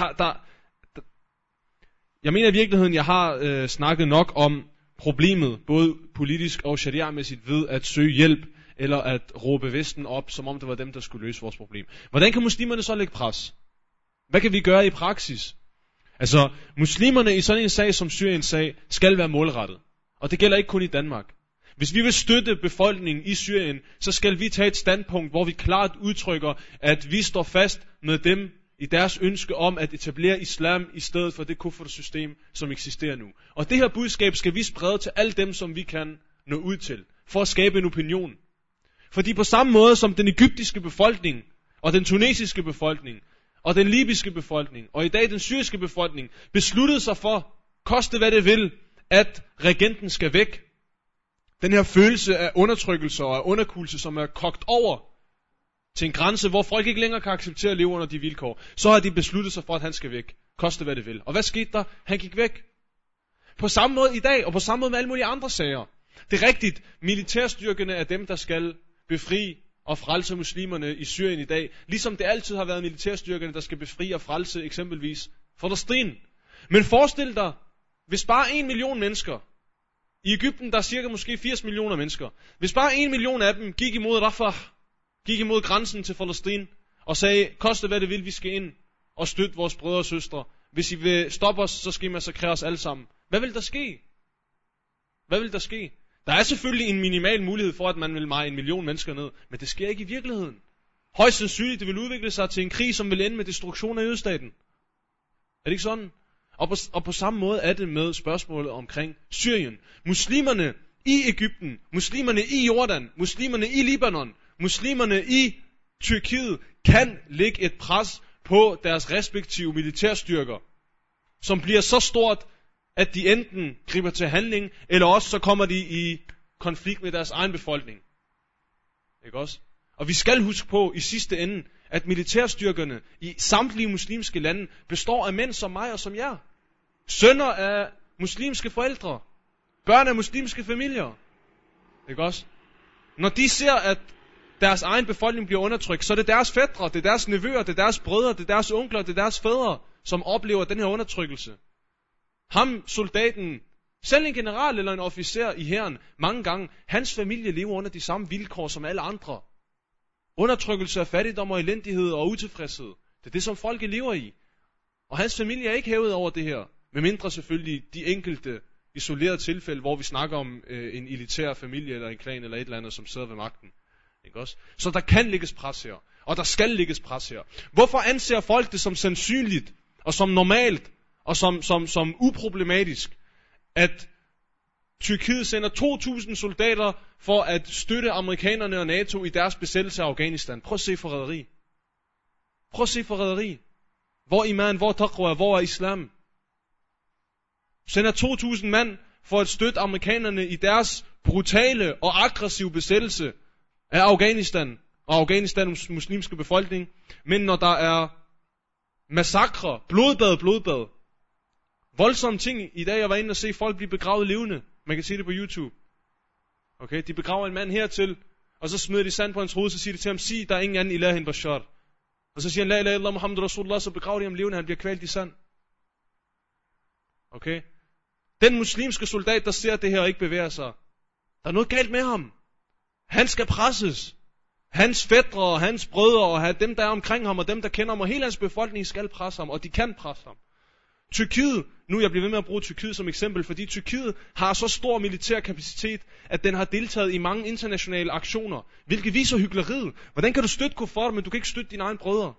Jeg mener i virkeligheden, jeg har snakket nok om problemet, både politisk og sharia-mæssigt, ved at søge hjælp, eller at råbe Vesten op, som om det var dem, der skulle løse vores problem. Hvordan kan muslimerne så lægge pres? Hvad kan vi gøre i praksis? Altså, muslimerne i sådan en sag som Syriens sag, skal være målrettet. Og det gælder ikke kun i Danmark. Hvis vi vil støtte befolkningen i Syrien, så skal vi tage et standpunkt, hvor vi klart udtrykker, at vi står fast med dem i deres ønske om at etablere islam i stedet for det kufr-system, som eksisterer nu. Og det her budskab skal vi sprede til alle dem, som vi kan nå ud til, for at skabe en opinion. Fordi på samme måde som den egyptiske befolkning, og den tunesiske befolkning, og den libyske befolkning, og i dag den syriske befolkning, besluttede sig for, koste hvad det vil, at regenten skal væk. Den her følelse af undertrykkelse og af underkuelse, som er kogt over til en grænse, hvor folk ikke længere kan acceptere at leve under de vilkår, så har de besluttet sig for, at han skal væk. Koste hvad det vil. Og hvad skete der? Han gik væk. på samme måde i dag, og på samme måde med alle mulige andre sager. Det er rigtigt, militærstyrkerne er dem, der skal befri og frelse muslimerne i Syrien i dag, ligesom det altid har været militærstyrkerne, der skal befri og frelse eksempelvis Palæstina. Men forestil dig, hvis bare 1 million mennesker, i Egypten der er cirka måske 80 millioner mennesker, hvis bare 1 million af dem gik imod Rafah, gik imod grænsen til Palæstina, og sagde, koste hvad det vil, vi skal ind og støtte vores brødre og søstre. Hvis I vil stoppe os, så skal I massakrere os alle sammen. Hvad vil der ske? Hvad vil der ske? Der er selvfølgelig en minimal mulighed for, at man vil meje 1 million mennesker ned, men det sker ikke i virkeligheden. Højst sandsynligt, det vil udvikle sig til en krig, som vil ende med destruktion af jødestaten. Er det ikke sådan? Og på samme måde er det med spørgsmålet omkring Syrien. Muslimerne i Egypten, muslimerne i Jordan, muslimerne i Libanon, muslimerne i Tyrkiet kan lægge et pres på deres respektive militærstyrker, som bliver så stort, at de enten griber til handling, eller også så kommer de i konflikt med deres egen befolkning. Ikke også? Og vi skal huske på i sidste ende, at militærstyrkerne i samtlige muslimske lande består af mænd som mig og som jer. Sønner af muslimske forældre. Børn af muslimske familier. Ikke også? Når de ser, at deres egen befolkning bliver undertrykt, så er det deres fætre, det er deres nevøer, det er deres brødre, det er deres onkler, det er deres fædre, som oplever den her undertrykkelse. Ham, soldaten, selv en general eller en officer i hæren, mange gange, hans familie lever under de samme vilkår som alle andre. Undertrykkelse af fattigdom og elendighed og utilfredshed. Det er det, som folket lever i. Og hans familie er ikke hævet over det her. Medmindre selvfølgelig de enkelte isolerede tilfælde, hvor vi snakker om en elitær familie eller en klan eller et eller andet, som sidder ved magten. Ikke også? Så der kan lægges pres her. Og der skal lægges pres her. Hvorfor anser folk det som sandsynligt og som normalt og som uproblematisk, at Tyrkiet sender 2.000 soldater for at støtte amerikanerne og NATO i deres besættelse af Afghanistan? Prøv at se forræderi. Prøv at se forræderi. Hvor iman, hvor taqwa, hvor er islam? Sender 2.000 mand for at støtte amerikanerne i deres brutale og aggressive besættelse af Afghanistan og Afghanistans muslimske befolkning. Men når der er massakre, blodbad, voldsomme ting i dag, jeg var inde og se folk blive begravet levende. Man kan se det på YouTube. Okay, de begraver en mand hertil, og så smider de sand på hans hoved, så siger de til ham, sig, der er ingen anden ilah end Bashar. Og så siger han, la ilaha illallah Muhammad Rasulullah, så begraver de ham levende, han bliver kvalt i sand. Okay? Den muslimske soldat, der ser det her og ikke bevæger sig, der er noget galt med ham. Han skal presses. Hans fætre og hans brødre og dem, der er omkring ham, og dem, der kender ham, og hele hans befolkning skal presse ham, og de kan presse ham. Tyrkiet, nu jeg bliver ved med at bruge Tyrkiet som eksempel, fordi Tyrkiet har så stor militær kapacitet, at den har deltaget i mange internationale aktioner, hvilket viser hykleriet. Hvordan kan du støtte kuffar, men du kan ikke støtte dine egne brødre?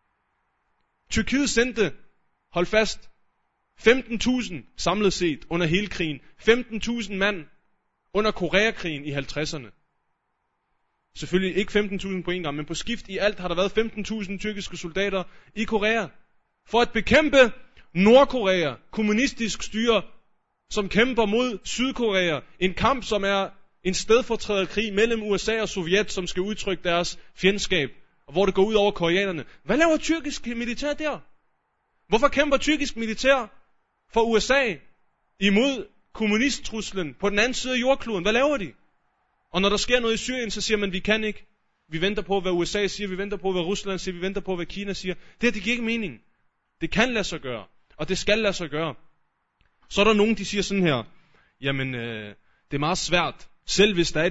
Tyrkiet sendte, hold fast, 15.000 samlet set under hele krigen. 15.000 mand under Koreakrigen i 50'erne. Selvfølgelig ikke 15.000 på en gang, men på skift i alt har der været 15.000 tyrkiske soldater i Korea. For at bekæmpe Nordkorea, kommunistisk styre, som kæmper mod Sydkorea. En kamp, som er en stedfortræderkrig mellem USA og Sovjet, som skal udtrykke deres fjendskab, og hvor det går ud over koreanerne. Hvad laver tyrkisk militær der? Hvorfor kæmper tyrkisk militær for USA imod kommunisttruslen på den anden side af jordkloden? Hvad laver de? Og når der sker noget i Syrien, så siger man, vi kan ikke. Vi venter på, hvad USA siger, vi venter på, hvad Rusland siger, vi venter på, hvad Kina siger. Det giver ikke mening. Det kan lade sig gøre, og det skal lade sig gøre. Så er der nogen, de siger sådan her, jamen, det er meget svært, selv hvis der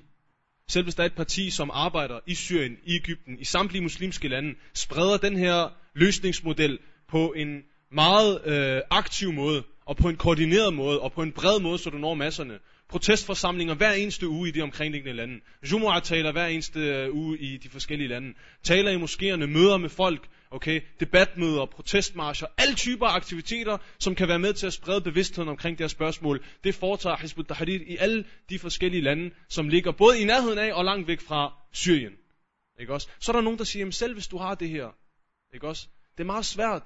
er et parti, som arbejder i Syrien, i Egypten, i samtlige muslimske lande, spreder den her løsningsmodel på en meget aktiv måde, og på en koordineret måde, og på en bred måde, så du når masserne. Protestforsamlinger hver eneste uge i de omkringliggende lande. Jumu'ah taler hver eneste uge i de forskellige lande. Taler i moskéerne, møder med folk, okay, debatmøder, protestmarscher, alle typer af aktiviteter, som kan være med til at sprede bevidstheden omkring det her spørgsmål. Det foretager Hizb ut-Tahrir i alle de forskellige lande, som ligger både i nærheden af og langt væk fra Syrien. Ikke også? Så er der nogen, der siger, jamen selv hvis du har det her, ikke også? Det er meget svært.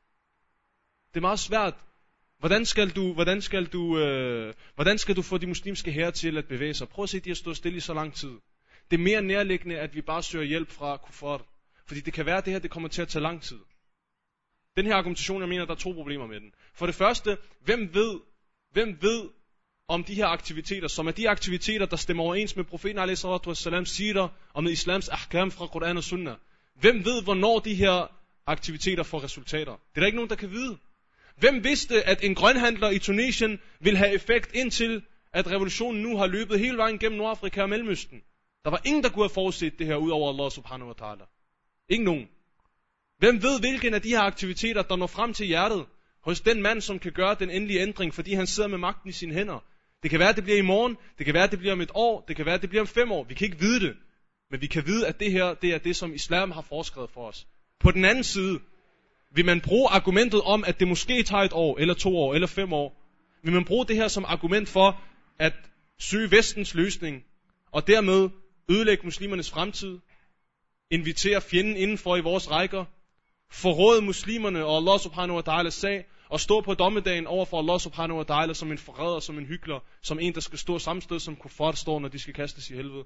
Det er meget svært. Hvordan skal du få de muslimske hære til at bevæge sig? Prøv at se, de har stået stille i så lang tid. Det er mere nærliggende, at vi bare søger hjælp fra kuffar. Fordi det kan være, at det her det kommer til at tage lang tid. Den her argumentation, jeg mener, der er 2 problemer med den. For det første, hvem ved, Hvem ved om de her aktiviteter, som er de aktiviteter, der stemmer overens med profeten a.s. siger og med islams ahkam fra Koran og Sunnah? Hvem ved, hvornår de her aktiviteter får resultater? Det er der ikke nogen, der kan vide. Hvem vidste, at en grønhandler i Tunesien vil have effekt indtil, at revolutionen nu har løbet hele vejen gennem Nordafrika og Mellemøsten? Der var ingen, der kunne have forudset det her, ud over Allah subhanahu wa ta'ala. Ingen nogen. Hvem ved, hvilken af de her aktiviteter, der når frem til hjertet hos den mand, som kan gøre den endelige ændring, fordi han sidder med magten i sine hænder? Det kan være, at det bliver i morgen, det kan være, at det bliver om et år, det kan være, at det bliver om 5 år. Vi kan ikke vide det, men vi kan vide, at det her, det er det, som islam har foreskrevet for os. På den anden side, vil man bruge argumentet om, at det måske tager 1 år, eller 2 år, eller 5 år, vil man bruge det her som argument for at søge vestens løsning, og dermed ødelægge muslimernes fremtid, invitere fjenden indenfor i vores rækker, forråde muslimerne og Allah subhanahu wa ta'ala sag, og stå på dommedagen over for Allah subhanahu wa ta'ala som en forræder, som en hykler, som en, der skal stå samme sted, som kuffar står, når de skal kastes i helvede.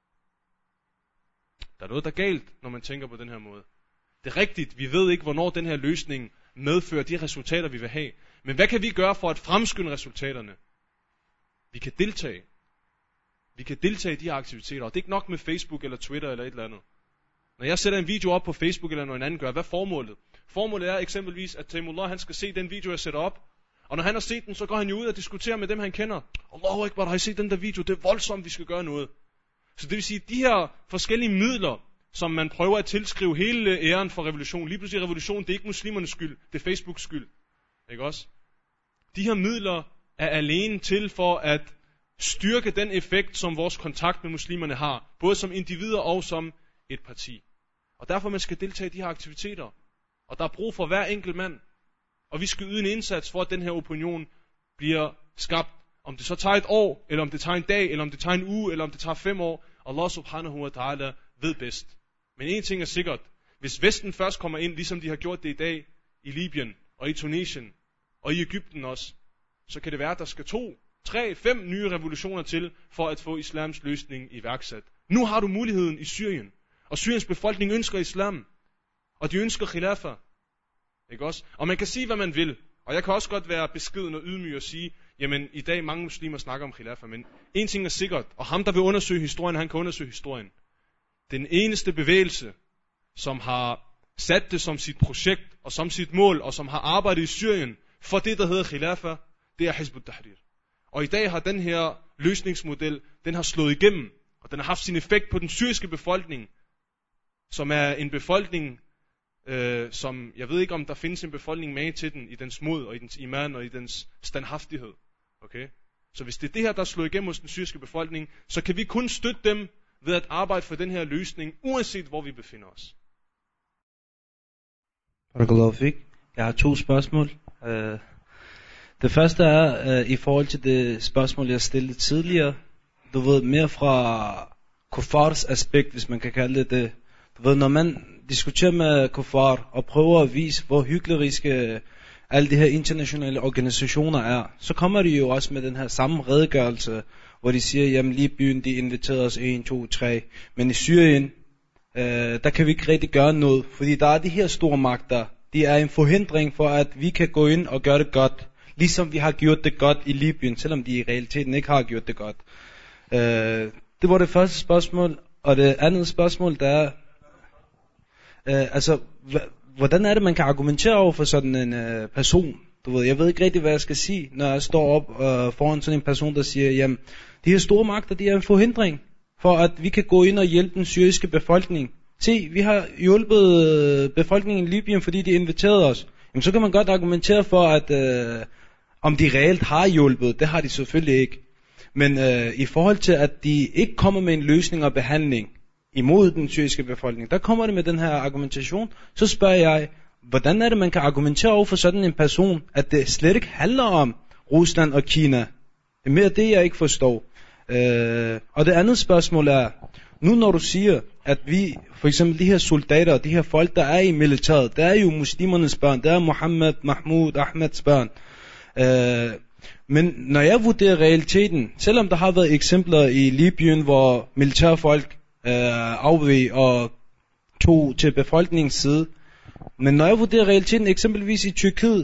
Der er noget, der er galt, når man tænker på den her måde. Det er rigtigt, vi ved ikke, hvornår den her løsning medfører de resultater, vi vil have. Men hvad kan vi gøre for at fremskynde resultaterne? Vi kan deltage. Vi kan deltage i de her aktiviteter, og det er ikke nok med Facebook eller Twitter eller et eller andet. Når jeg sætter en video op på Facebook eller noget andet gør, hvad er formålet? Formålet er eksempelvis, at Taimullah han skal se den video, jeg sætter op. Og når han har set den, så går han jo ud og diskuterer med dem, han kender. Allahu Akbar, har I set den der video? Det er voldsomt, vi skal gøre noget. Så det vil sige, at de her forskellige midler, som man prøver at tilskrive hele æren for revolution. Lige pludselig revolution, det er ikke muslimernes skyld, det er Facebooks skyld. Ikke også? De her midler er alene til for at styrke den effekt, som vores kontakt med muslimerne har. Både som individer og som et parti. Og derfor man skal deltage i de her aktiviteter. Og der er brug for hver enkelt mand. Og vi skal yde en indsats for, at den her opinion bliver skabt. Om det så tager 1 år, eller om det tager en dag, eller om det tager en uge, eller om det tager 5 år. Allah subhanahu wa ta'ala ved bedst. Men en ting er sikkert. Hvis Vesten først kommer ind, ligesom de har gjort det i dag, i Libyen og i Tunesien og i Egypten også, så kan det være, at der skal 2, 3, 5 nye revolutioner til, for at få islams løsning iværksat. Nu har du muligheden i Syrien. Og Syriens befolkning ønsker islam. Og de ønsker khilafa. Ikke også? Og man kan sige, hvad man vil. Og jeg kan også godt være beskeden og ydmyg og sige, jamen i dag mange muslimer snakker om khilafa, men en ting er sikkert, og ham der vil undersøge historien, han kan undersøge historien. Den eneste bevægelse, som har sat det som sit projekt og som sit mål, og som har arbejdet i Syrien for det, der hedder khilafa, det er Hizb ut-Tahrir. Og i dag har den her løsningsmodel, den har slået igennem, og den har haft sin effekt på den syriske befolkning, som er en befolkning, som jeg ved ikke, om der findes en befolkning med til den, i dens mod, og i dens iman, og i dens standhaftighed. Okay? Så hvis det er det her, der slår igennem hos den syriske befolkning, så kan vi kun støtte dem ved at arbejde for den her løsning, uanset hvor vi befinder os. Jeg har 2 spørgsmål. Det første er i forhold til det spørgsmål, jeg stillede tidligere. Du ved, mere fra kuffars aspekt, hvis man kan kalde det det. Du ved, når man diskuterer med kuffar og prøver at vise, hvor hykleriske alle de her internationale organisationer er, så kommer de jo også med den her samme redegørelse, hvor de siger, jamen Libyen, de inviterede os 1, 2, 3, men i Syrien, der kan vi ikke rigtig gøre noget, fordi der er de her store magter, de er en forhindring for, at vi kan gå ind og gøre det godt, ligesom vi har gjort det godt i Libyen, selvom de i realiteten ikke har gjort det godt. Det var det første spørgsmål, og det andet spørgsmål, der er, hvordan er det, man kan argumentere over for sådan en person? Du ved, jeg ved ikke rigtig, hvad jeg skal sige, når jeg står op foran sådan en person, der siger, jamen, de her store magter, de er en forhindring for, at vi kan gå ind og hjælpe den syriske befolkning. Se, vi har hjulpet befolkningen i Libyen, fordi de inviterede os. Jamen, så kan man godt argumentere for, at om de reelt har hjulpet, det har de selvfølgelig ikke. Men i forhold til, at de ikke kommer med en løsning og behandling imod den syriske befolkning, der kommer det med den her argumentation, så spørger jeg, hvordan er det, man kan argumentere over for sådan en person, at det slet ikke handler om Rusland og Kina? Det er mere det, jeg ikke forstår. Og det andet spørgsmål er, nu når du siger, at vi, for eksempel de her soldater, de her folk, der er i militæret, der er jo muslimernes børn, der er Mohammed, Mahmoud, Ahmeds børn. Men når jeg vurderer realiteten, selvom der har været eksempler i Libyen, hvor militærfolk afveg og tog til befolkningens side, men når jeg vurderer realiteten, eksempelvis i Tyrkiet,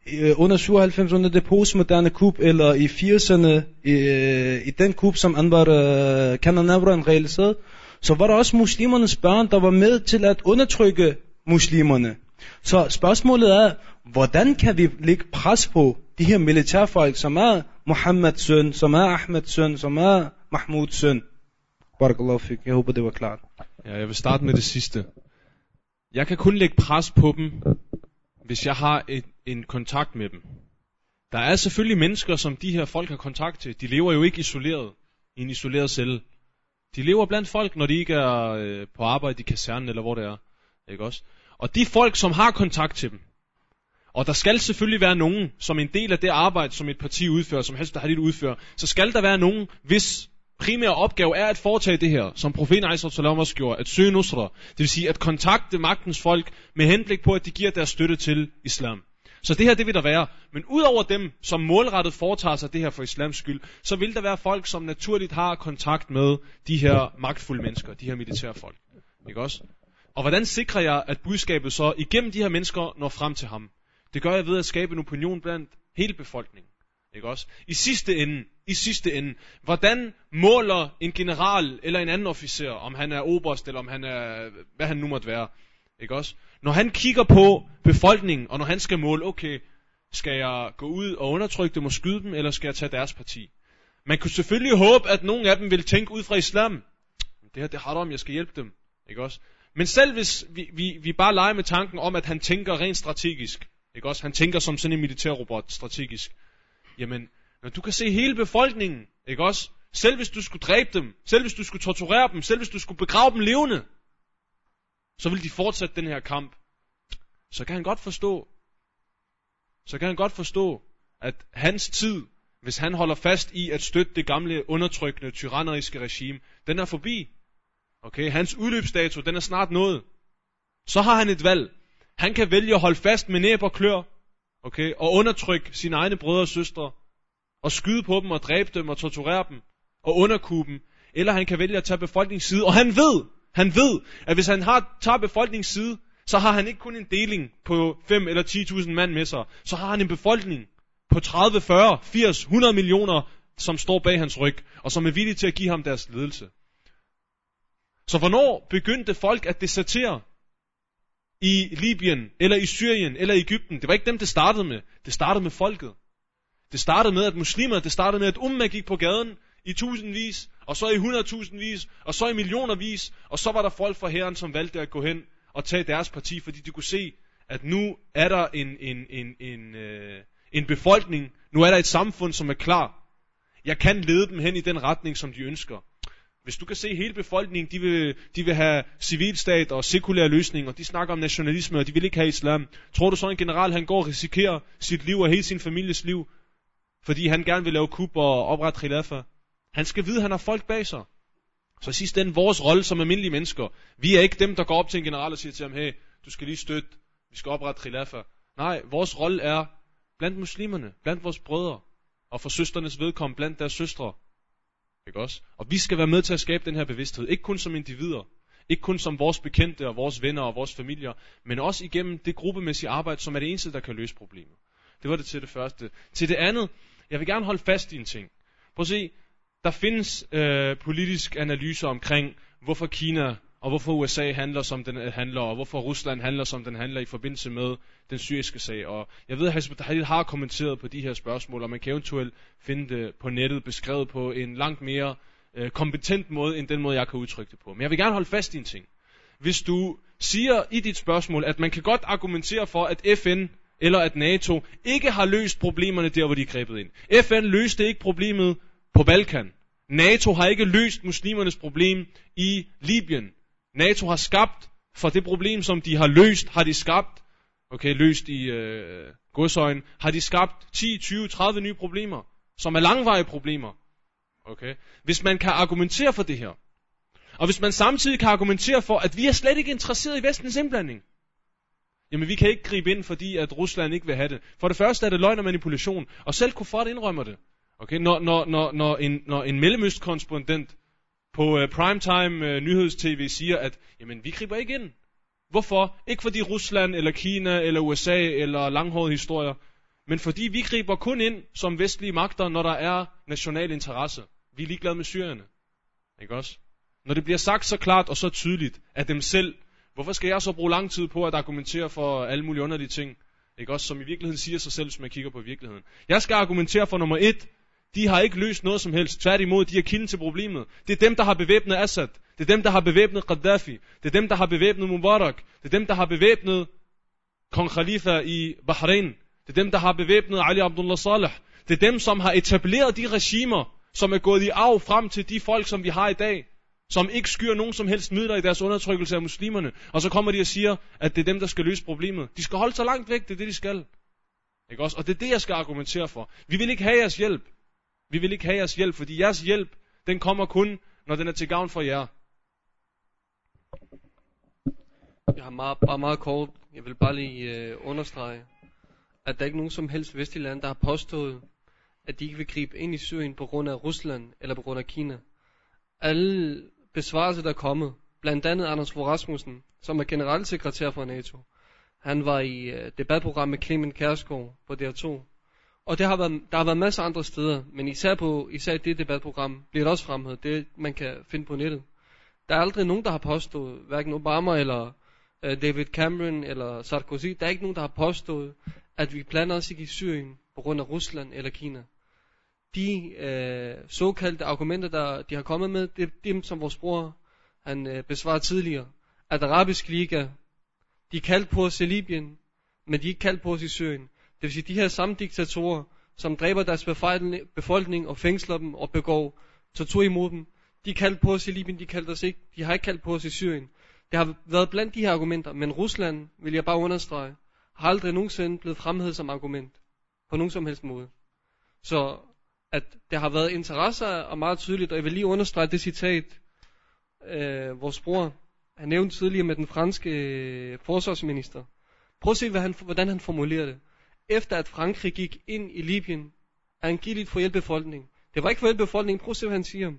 under 97, under det postmoderne kup, eller i 80'erne, i den kup, som Anwar Kananavran realiserede, så var der også muslimernes børn, der var med til at undertrykke muslimerne. Så spørgsmålet er, hvordan kan vi lægge pres på de her militærfolk, som er Muhammeds søn, som er Ahmeds søn, som er Mahmuds søn? Barakallahu fik. Jeg håber, det var klart. Ja, jeg vil starte med det sidste. Jeg kan kun lægge pres på dem, hvis jeg har en kontakt med dem. Der er selvfølgelig mennesker, som de her folk har kontakt til. De lever jo ikke isoleret, i en isoleret celle. De lever blandt folk, når de ikke er på arbejde i kasernen, eller hvor det er. Ikke også? Og de folk, som har kontakt til dem, og der skal selvfølgelig være nogen, som en del af det arbejde, som et parti udfører, som helst der har det udfører, så skal der være nogen, hvis primære opgave er at foretage det her, som profeten Aissalam også gjorde, at søge nusra, det vil sige at kontakte magtens folk med henblik på, at de giver deres støtte til islam. Så det her, det vil der være. Men udover dem, som målrettet foretager sig det her for islams skyld, så vil der være folk, som naturligt har kontakt med de her magtfulde mennesker, de her militære folk. Ikke også? Og hvordan sikrer jeg, at budskabet så igennem de her mennesker når frem til ham? Det gør jeg ved at skabe en opinion blandt hele befolkningen. Ikke også? I sidste ende, hvordan måler en general eller en anden officer, om han er oberst eller om han er, hvad han nu måtte være, ikke også? Når han kigger på befolkningen, og når han skal måle, okay, skal jeg gå ud og undertrykke dem og skyde dem, eller skal jeg tage deres parti? Man kunne selvfølgelig håbe, at nogle af dem vil tænke ud fra islam. Det her, det har om, jeg skal hjælpe dem, ikke også? Men selv hvis vi bare leger med tanken om, at han tænker rent strategisk, ikke også? Han tænker som sådan en militærrobot strategisk. Jamen, når du kan se hele befolkningen, ikke også? Selv hvis du skulle dræbe dem, selv hvis du skulle torturere dem, selv hvis du skulle begrave dem levende, så vil de fortsætte den her kamp. Så kan han godt forstå, at hans tid, hvis han holder fast i at støtte det gamle undertrykkende, tyranneriske regime, den er forbi. Okay, hans udløbsdato, den er snart nået. Så har han et valg. Han kan vælge at holde fast med næb og klør, okay, og undertrykke sine egne brødre og søstre, og skyde på dem og dræbe dem og torturere dem, og underkue dem. Eller han kan vælge at tage befolkningens side, og han ved, at hvis han tager befolkningens side, så har han ikke kun en deling på 5 eller 10.000 mand med sig, så har han en befolkning på 30, 40, 80, 100 millioner, som står bag hans ryg, og som er villige til at give ham deres ledelse. Så hvornår begyndte folk at desertere i Libyen, eller i Syrien, eller i Egypten? Det var ikke dem, det startede med. Det startede med folket. Det startede med, at muslimer, det startede med, at umma gik på gaden i tusindvis, og så i 100.000-vis, og så i millionervis, og så var der folk fra hæren, som valgte at gå hen og tage deres parti, fordi de kunne se, at nu er der en befolkning, nu er der et samfund, som er klar. Jeg kan lede dem hen i den retning, som de ønsker. Hvis du kan se hele befolkningen, de vil have civilstat og sekulære løsninger, de snakker om nationalisme, og de vil ikke have islam. Tror du så en general, han går og risikerer sit liv og hele sin families liv, fordi han gerne vil lave kup og oprette khilafa? Han skal vide, at han har folk bag sig. Så sidst den vores rolle som almindelige mennesker. Vi er ikke dem, der går op til en general og siger til ham, hey, du skal lige støtte, vi skal oprette khilafa. Nej, vores rolle er blandt muslimerne, blandt vores brødre, og for søsternes vedkommende blandt deres søstre. Ikke også? Og vi skal være med til at skabe den her bevidsthed, ikke kun som individer, ikke kun som vores bekendte og vores venner og vores familier, men også igennem det gruppemæssige arbejde, som er det eneste, der kan løse problemet. Det var det til det første. Til det andet, jeg vil gerne holde fast i en ting. Prøv at se, der findes politisk analyser omkring, hvorfor Kina og hvorfor USA handler, som den handler, og hvorfor Rusland handler, som den handler i forbindelse med den syriske sag. Og jeg ved, at Hizb ut-Tahrir har kommenteret på de her spørgsmål, og man kan eventuelt finde det på nettet beskrevet på en langt mere kompetent måde, end den måde, jeg kan udtrykke det på. Men jeg vil gerne holde fast i en ting. Hvis du siger i dit spørgsmål, at man kan godt argumentere for, at FN eller at NATO ikke har løst problemerne der, hvor de er grebet ind. FN løste ikke problemet på Balkan. NATO har ikke løst muslimernes problem i Libyen. NATO har skabt, for det problem, som de har løst, har de skabt, løst i godsøjen, har de skabt 10, 20, 30 nye problemer, som er langvarige problemer. Okay? Hvis man kan argumentere for det her, og hvis man samtidig kan argumentere for, at vi er slet ikke interesseret i vestens indblanding, jamen vi kan ikke gribe ind, fordi at Rusland ikke vil have det. For det første er det løgn og manipulation, og selv Kuffar indrømmer det. Okay? Når en mellemøstkorrespondent på primetime nyhedstv siger, at jamen, vi griber ikke ind. Hvorfor? Ikke fordi Rusland, eller Kina, eller USA, eller langhårede historier, Men fordi vi griber kun ind som vestlige magter, når der er national interesse. Vi er ligeglade med syrierne. Ikke også? Når det bliver sagt så klart og så tydeligt af dem selv, hvorfor skal jeg så bruge lang tid på at argumentere for alle mulige underlige ting? Ikke også? Som i virkeligheden siger sig selv, hvis man kigger på virkeligheden. Jeg skal argumentere for nummer 1. De har ikke løst noget som helst. Tværtimod, de er kilden til problemet. Det er dem, der har bevæbnet Assad. Det er dem, der har bevæbnet Gaddafi. Det er dem, der har bevæbnet Mubarak. Det er dem, der har bevæbnet Kong Khalifa i Bahrain. Det er dem, der har bevæbnet Ali Abdullah Saleh. Det er dem, som har etableret de regimer, som er gået i arv frem til de folk, som vi har i dag. Som ikke skyer nogen som helst midler i deres undertrykkelse af muslimerne. Og så kommer de og siger, at det er dem, der skal løse problemet. De skal holde sig langt væk, det er det, de skal. Ikke også? Og det er det, jeg skal argumentere for. Vi vil ikke have jeres hjælp. Vi vil ikke have jeres hjælp, fordi jeres hjælp, den kommer kun, når den er til gavn for jer. Jeg har meget kort. Jeg vil bare lige understrege, at der ikke er nogen som helst vestlige lande, der har påstået, at de ikke vil gribe ind i Syrien på grund af Rusland eller på grund af Kina. Alle besvarelser, der er kommet, blandt andet Anders Fogh Rasmussen, som er generalsekretær for NATO. Han var i debatprogram med Clement Kjærsgaard på DR2. Og der har været masser af andre steder, men især i det debatprogram bliver det også fremhævet, det man kan finde på nettet. Der er aldrig nogen, der har påstået, hverken Obama eller David Cameron eller Sarkozy, der er ikke nogen, der har påstået, at vi planer os ikke i Syrien på grund af Rusland eller Kina. De såkaldte argumenter, der de har kommet med, det er dem, som vores bror han besvarede tidligere. At Arabisk Liga, de er kaldt på os i Libyen, men de er ikke kaldt på os i Syrien. Det vil sige, de her samme diktatorer, som dræber deres befolkning og fængsler dem og begår tortur imod dem, de er kaldt på os i Libyen, de har ikke kaldt på os i Syrien. Det har været blandt de her argumenter, men Rusland, vil jeg bare understrege, har aldrig nogensinde blevet fremhævet som argument på nogen som helst måde. Så at der har været interesser og meget tydeligt, og jeg vil lige understrege det citat, vores bror, han nævnte tidligere med den franske forsvarsminister. Prøv at se, hvordan han formulerer det. Efter at Frankrig gik ind i Libyen, angiveligt for at hjælpe befolkningen. Det var ikke for at hjælpe befolkningen, prøv at se, hvad han siger.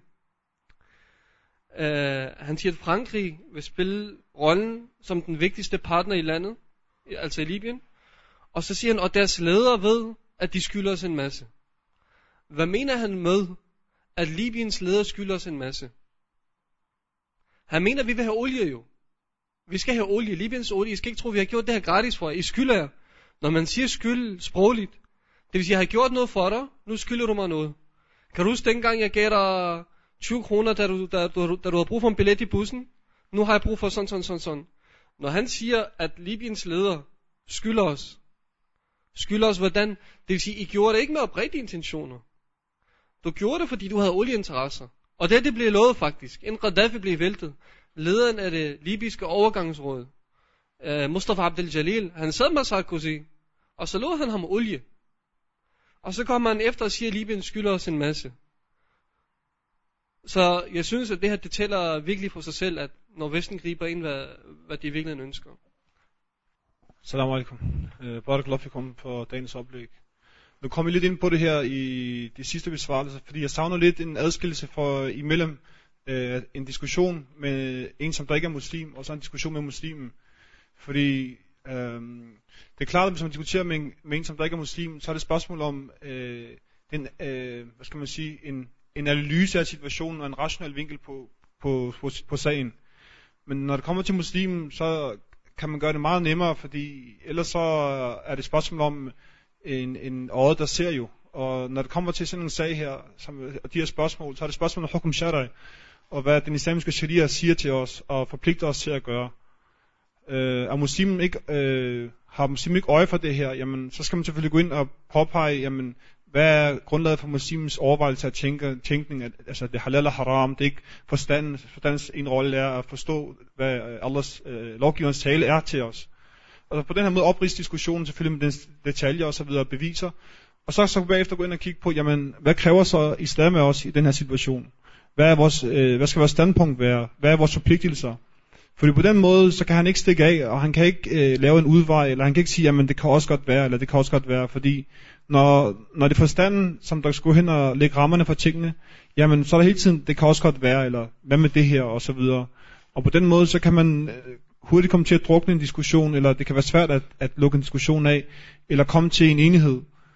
Han siger, at Frankrig vil spille rollen som den vigtigste partner i landet, altså i Libyen. Og så siger han, og deres ledere ved, at de skylder os en masse. Hvad mener han med, at Libyens ledere skylder os en masse? Han mener, at vi vil have olie jo. Vi skal have olie, Libyens olie. I skal ikke tro, vi har gjort det her gratis for jer. I skylder jer. Når man siger skyld sprogligt, det vil sige, jeg har gjort noget for dig, nu skylder du mig noget. Kan du huske dengang, jeg gav dig 20 kroner, da du havde brug for en billet i bussen? Nu har jeg brug for sådan. Når han siger, at Libyens leder skylder os hvordan? Det vil sige, I gjorde det ikke med oprigtige intentioner. Du gjorde det, fordi du havde olieinteresser. Og det blev lovet faktisk. En Gaddafi blev væltet. Lederen af det libyske overgangsråd, Mustafa Abdel Jalil, han sad med Sarkozy, og så lovede han ham olie. Og så kommer han efter og siger, at Libyen skylder os en masse. Så jeg synes, at det her, det tæller virkelig for sig selv, at når Vesten griber ind, hvad de virkelig ønsker. Salam alaikum. Barakallahu fikum på dagens oplæg. Nu kommer vi lidt ind på det her i de sidste besvarelser, fordi jeg savner lidt en adskillelse imellem en diskussion med en, som der ikke er muslim, og så en diskussion med muslimen. Fordi det er klart, at hvis man diskuterer med en, som der ikke er muslim, så er det spørgsmål om en analyse af situationen og en rationel vinkel på sagen. Men når det kommer til muslimen, så kan man gøre det meget nemmere, fordi ellers så er det spørgsmål om en øje, der ser jo. Og når det kommer til sådan en sag her, og de her spørgsmål, så er det spørgsmål om hukum shari, og hvad den islamiske sharia siger til os, og forpligter os til at gøre. Har muslimen ikke øje for det her, jamen, så skal man selvfølgelig gå ind og påpege, jamen, hvad er grundlaget for muslimens overvejelse af tænkning, altså det halal og haram, det er ikke forstandens en rolle er at forstå, hvad Allahs lovgiverens tale er til os. Og på den her måde oprigst diskussionen selvfølgelig med dens detaljer og så videre beviser, og så bagefter gå ind og kigge på, jamen, hvad kræver så islam af os i den her situation? Hvad skal vores standpunkt være? Hvad er vores forpligtelser? Fordi på den måde, så kan han ikke stikke af, og han kan ikke lave en udvej, eller han kan ikke sige, jamen det kan også godt være, eller det kan også godt være, fordi når det er forstanden, som der skulle hen og lægge rammerne for tingene, jamen så er der hele tiden, det kan også godt være, eller hvad med det her, og så videre. Og på den måde, så kan man hurtigt komme til at drukne en diskussion, eller det kan være svært at lukke en diskussion af, eller komme til en enighed.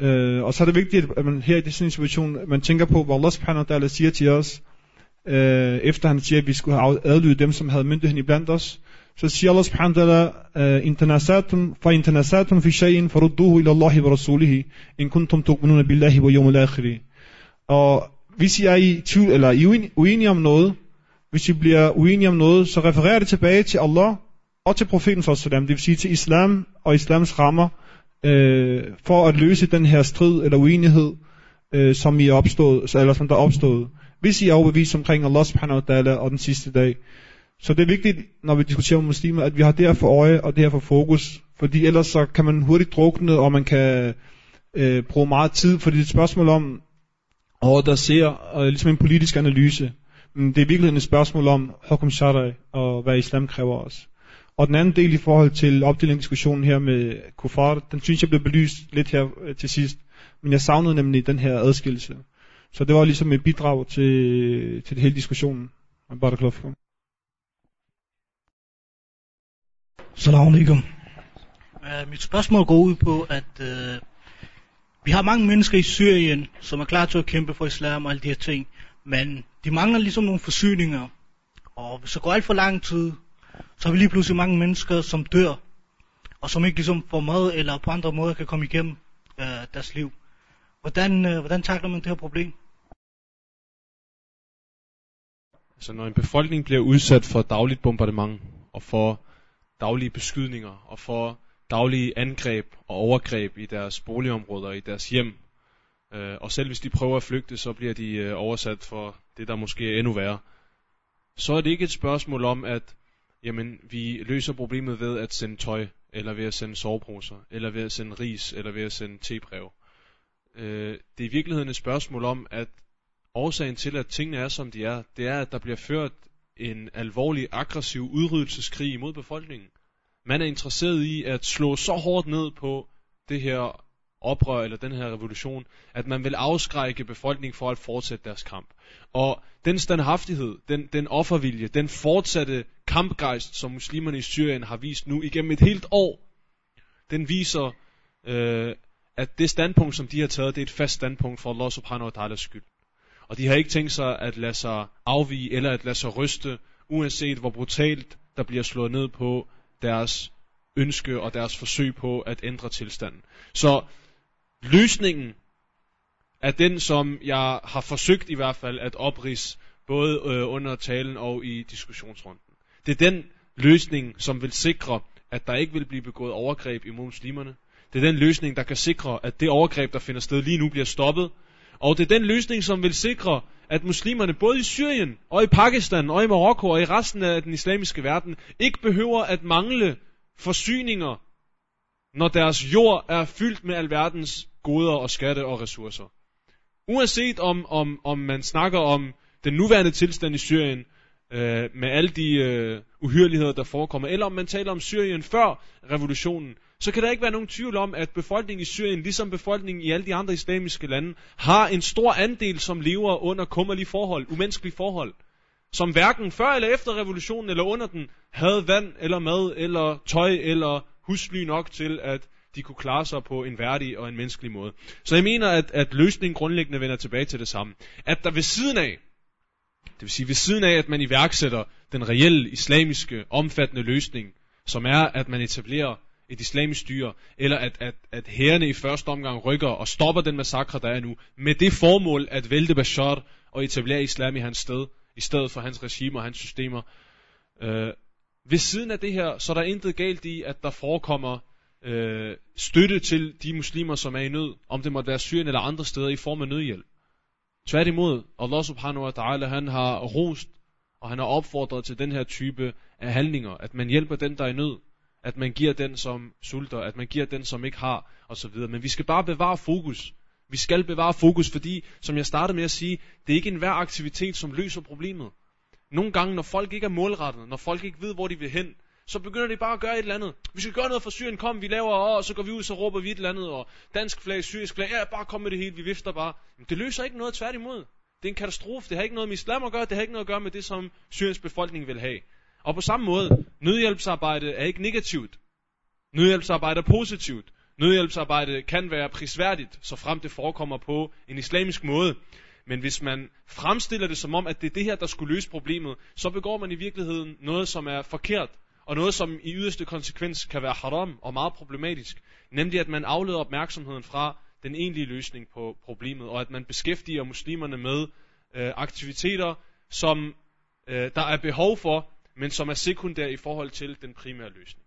Og så er det vigtigt, at man her i sådan en situation, man tænker på, hvad Allah subhanahu wa ta'ala siger til os, efter han siger, at vi skulle have adlydet dem, som havde myndigheden iblandt os. Så siger Allah subhanahu wa ta'ala, in tanasatun fi shay'in farudduhu ila Allahi wa rasulihi, in kuntum tu'minuna billahi wa yawmil akhir. Og hvis I er i tvivl, eller I er uenige om noget, hvis I bliver uenige om noget, så refererer det tilbage til Allah og til profeten sallallahu, det vil sige til islam og islams rammer, for at løse den her strid eller uenighed, som I er opstået, eller som der er opstået. Hvis I er overbevist omkring Allah subhanahu wa ta'ala og den sidste dag. Så det er vigtigt, når vi diskuterer med muslimer, at vi har det her for øje og det her for fokus. Fordi ellers så kan man hurtigt drukne, og man kan bruge meget tid, fordi det er et spørgsmål om, der ser ligesom en politisk analyse. Men det er i virkeligheden et spørgsmål om hukum shari og hvad islam kræver os. Og den anden del i forhold til opdelingsdiskussionen her med kuffar, den synes jeg blev belyst lidt her til sidst. Men jeg savnede nemlig den her adskillelse. Så det var ligesom et bidrag til det hele diskussionen. Barakallahu. Assalamu alaikum. Mit spørgsmål går ud på, at vi har mange mennesker i Syrien, som er klar til at kæmpe for islam og alle de her ting, men de mangler ligesom nogle forsyninger. Og hvis det går alt for lang tid, så har vi lige pludselig mange mennesker, som dør, og som ikke ligesom får mad eller på andre måder kan komme igennem deres liv. Hvordan takler man det her problem? Så når en befolkning bliver udsat for dagligt bombardement, og for daglige beskydninger, og for daglige angreb og overgreb i deres boligområder, i deres hjem, og selv hvis de prøver at flygte, så bliver de oversat for det, der måske er endnu værre, så er det ikke et spørgsmål om, at jamen, vi løser problemet ved at sende tøj, eller ved at sende soveposer, eller ved at sende ris, eller ved at sende tebrev. Det er i virkeligheden et spørgsmål om, at årsagen til, at tingene er, som de er, det er, at der bliver ført en alvorlig, aggressiv udryddelseskrig imod befolkningen. Man er interesseret i at slå så hårdt ned på det her oprør, eller den her revolution, at man vil afskrække befolkningen for at fortsætte deres kamp. Og den standhaftighed, den offervilje, den fortsatte kampgejst, som muslimerne i Syrien har vist nu igennem et helt år, den viser, at det standpunkt, som de har taget, det er et fast standpunkt for Allah subhanahu wa ta'alas skyld. Og de har ikke tænkt sig at lade sig afvige, eller at lade sig ryste, uanset hvor brutalt der bliver slået ned på deres ønske og deres forsøg på at ændre tilstanden. Så løsningen er den, som jeg har forsøgt i hvert fald at opridse, både under talen og i diskussionsrunden. Det er den løsning, som vil sikre, at der ikke vil blive begået overgreb imod muslimerne. Det er den løsning, der kan sikre, at det overgreb, der finder sted lige nu, bliver stoppet. Og det er den løsning, som vil sikre, at muslimerne både i Syrien og i Pakistan og i Marokko og i resten af den islamiske verden ikke behøver at mangle forsyninger, når deres jord er fyldt med alverdens goder og skatte og ressourcer. Uanset om man snakker om den nuværende tilstand i Syrien, med alle de uhyreligheder, der forekommer, eller om man taler om Syrien før revolutionen, så kan der ikke være nogen tvivl om, at befolkningen i Syrien, ligesom befolkningen i alle de andre islamiske lande, har en stor andel, som lever under kummerlige forhold, umenneskelige forhold, som hverken før eller efter revolutionen eller under den, havde vand eller mad eller tøj eller husly nok til, at de kunne klare sig på en værdig og en menneskelig måde. Så jeg mener, at løsningen grundlæggende vender tilbage til det samme. At der ved siden af, det vil sige ved siden af, at man iværksætter den reelle islamiske omfattende løsning, som er, at man etablerer et islamisk styre, eller at hærene i første omgang rykker og stopper den massakre, der er nu, med det formål at vælte Bashar og etablere islam i hans sted, i stedet for hans regime og hans systemer. Ved siden af det her, så er der intet galt i, at der forekommer støtte til de muslimer, som er i nød, om det måtte være Syrien eller andre steder, i form af nødhjælp. Tværtimod, Allah subhanahu wa ta'ala, han har rost, og han har opfordret til den her type af handlinger, at man hjælper den, der er i nød, at man giver den, som sulter, at man giver den, som ikke har, osv. Men vi skal bare bevare fokus. Vi skal bevare fokus, fordi, som jeg startede med at sige, det er ikke enhver aktivitet, som løser problemet. Nogle gange, når folk ikke er målrettet, når folk ikke ved, hvor de vil hen, så begynder de bare at gøre et eller andet. Vi skal gøre noget for Syrien, kom, vi laver, og så går vi ud, så råber vi et eller andet, og dansk flag, syrisk flag, ja, bare kom med det hele, vi vifter bare. Men det løser ikke noget, tværtimod. Det er en katastrofe, det har ikke noget med islam at gøre, det har ikke noget at gøre med det, som Syriens befolkning vil have. Og på samme måde, nødhjælpsarbejde er ikke negativt. Nødhjælpsarbejde er positivt. Nødhjælpsarbejde kan være prisværdigt, så frem det forekommer på en islamisk måde. Men hvis man fremstiller det som om, at det er det her, der skulle løse problemet, så begår man i virkeligheden noget, som er forkert, og noget, som i yderste konsekvens kan være haram og meget problematisk. Nemlig, at man afleder opmærksomheden fra den egentlige løsning på problemet, og at man beskæftiger muslimerne med aktiviteter, som der er behov for, men som er sekundære i forhold til den primære løsning.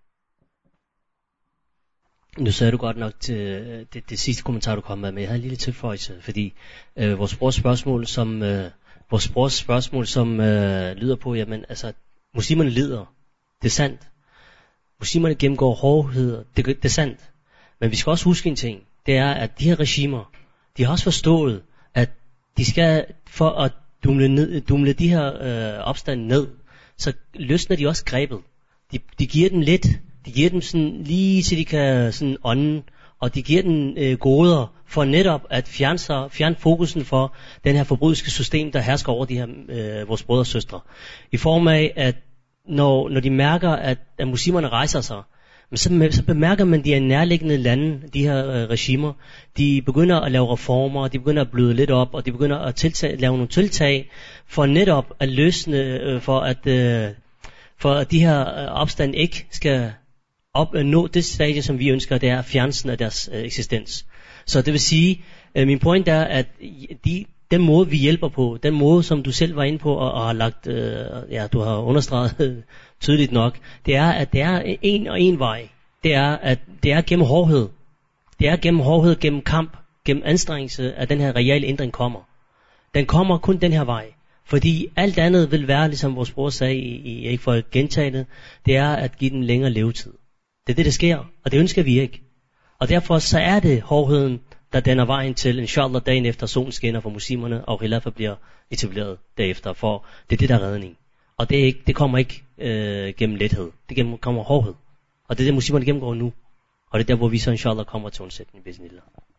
Nu sagde du godt nok til det sidste kommentar, du kom med, men jeg havde en lille tilføjelse, fordi vores brors spørgsmål, som lyder på, jamen altså, muslimerne lider, det er sandt. Muslimerne gennemgår hårdheder, det er sandt. Men vi skal også huske en ting, det er, at de her regimer, de har også forstået, at de skal, for at dumle de her opstande ned, så løsner de også grebet. De giver dem lidt, de giver dem sådan lige så de kan sådan ånden, og de giver dem goder for netop at fjerne fokusen for den her forbrydelske system, der hersker over de her vores brødre og søstre. I form af, at når de mærker, at muslimerne rejser sig, så bemærker man, at de er nærliggende lande, de her regimer, de begynder at lave reformer, de begynder at bløde lidt op, og de begynder at lave nogle tiltag for netop at løsne, for at de her opstand ikke skal nå det stadie, som vi ønsker, det er fjernelsen af deres eksistens. Så det vil sige, min point er, at den måde, vi hjælper på, den måde, som du selv var inde på og har lagt, du har understreget tydeligt nok, det er, at det er en vej. Det er gennem hårdhed. Det er gennem hårdhed, gennem kamp, gennem anstrengelse, at den her reelle ændring kommer. Den kommer kun den her vej. Fordi alt andet vil være, ligesom vores bror sagde, ikke for at gentage det er at give den længere levetid. Det er det, der sker, og det ønsker vi ikke. Og derfor så er det hårdheden, der danner vejen til, inshallah, dagen efter solen skinner for muslimerne, og khilafah bliver etableret derefter, for det er det, der er redning. Og det kommer ikke gennem lethed, det kommer hårdhed. Og det er det, muslimerne gennemgår nu. Og det er der, hvor vi så inshallah kommer til undsætning, bismillah.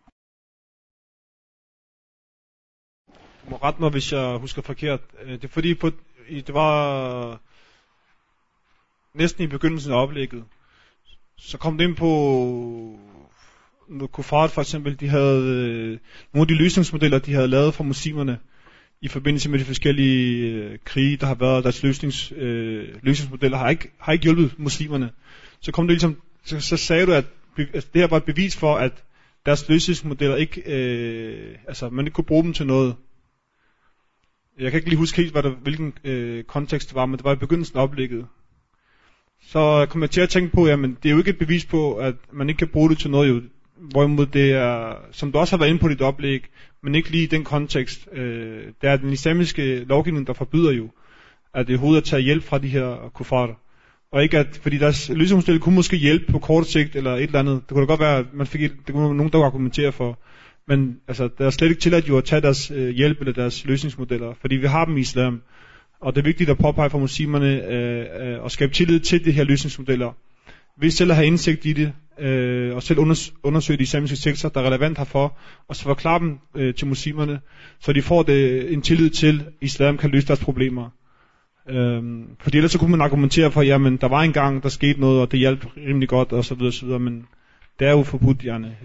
Du må rette mig, hvis jeg husker forkert. Det er fordi, det var næsten i begyndelsen af oplægget. Så kom det ind på Kuffar for eksempel, de havde nogle af de løsningsmodeller, de havde lavet for muslimerne i forbindelse med de forskellige krige, der har været. Deres løsningsmodeller har ikke hjulpet muslimerne. Så kom det ligesom, så sagde du, at det her var et bevis for, at deres løsningsmodeller ikke, man ikke kunne bruge dem til noget. Jeg kan ikke lige huske helt, hvilken kontekst det var, men det var i begyndelsen af oplægget. Så kom jeg til at tænke på, jamen det er jo ikke et bevis på, at man ikke kan bruge det til noget, jo. Hvorimod det er, som du også har været inde på dit oplæg, men ikke lige i den kontekst, det er den islamiske lovgivning, der forbyder jo, at det er hovedet at tage hjælp fra de her kuffarer. Og ikke at, fordi deres løsningsmodel kunne måske hjælpe på kort sigt, eller et eller andet. Det kunne da godt være, at det kunne nogen, der kunne argumentere for. Men altså, der er slet ikke tilladt jo at tage deres hjælp eller deres løsningsmodeller, fordi vi har dem i islam. Og det er vigtigt at påpege for muslimerne og skabe tillid til de her løsningsmodeller. Vi selv have indsigt i det, og selv undersøge de islamiske tekster, der er relevant herfor, og så forklare dem til muslimerne, så de får en tillid til, at islam kan løse deres problemer. Fordi ellers så kunne man argumentere for, jamen der var engang, der skete noget, og det hjalp rimelig godt, og så videre, men det er jo forbudt, Janne.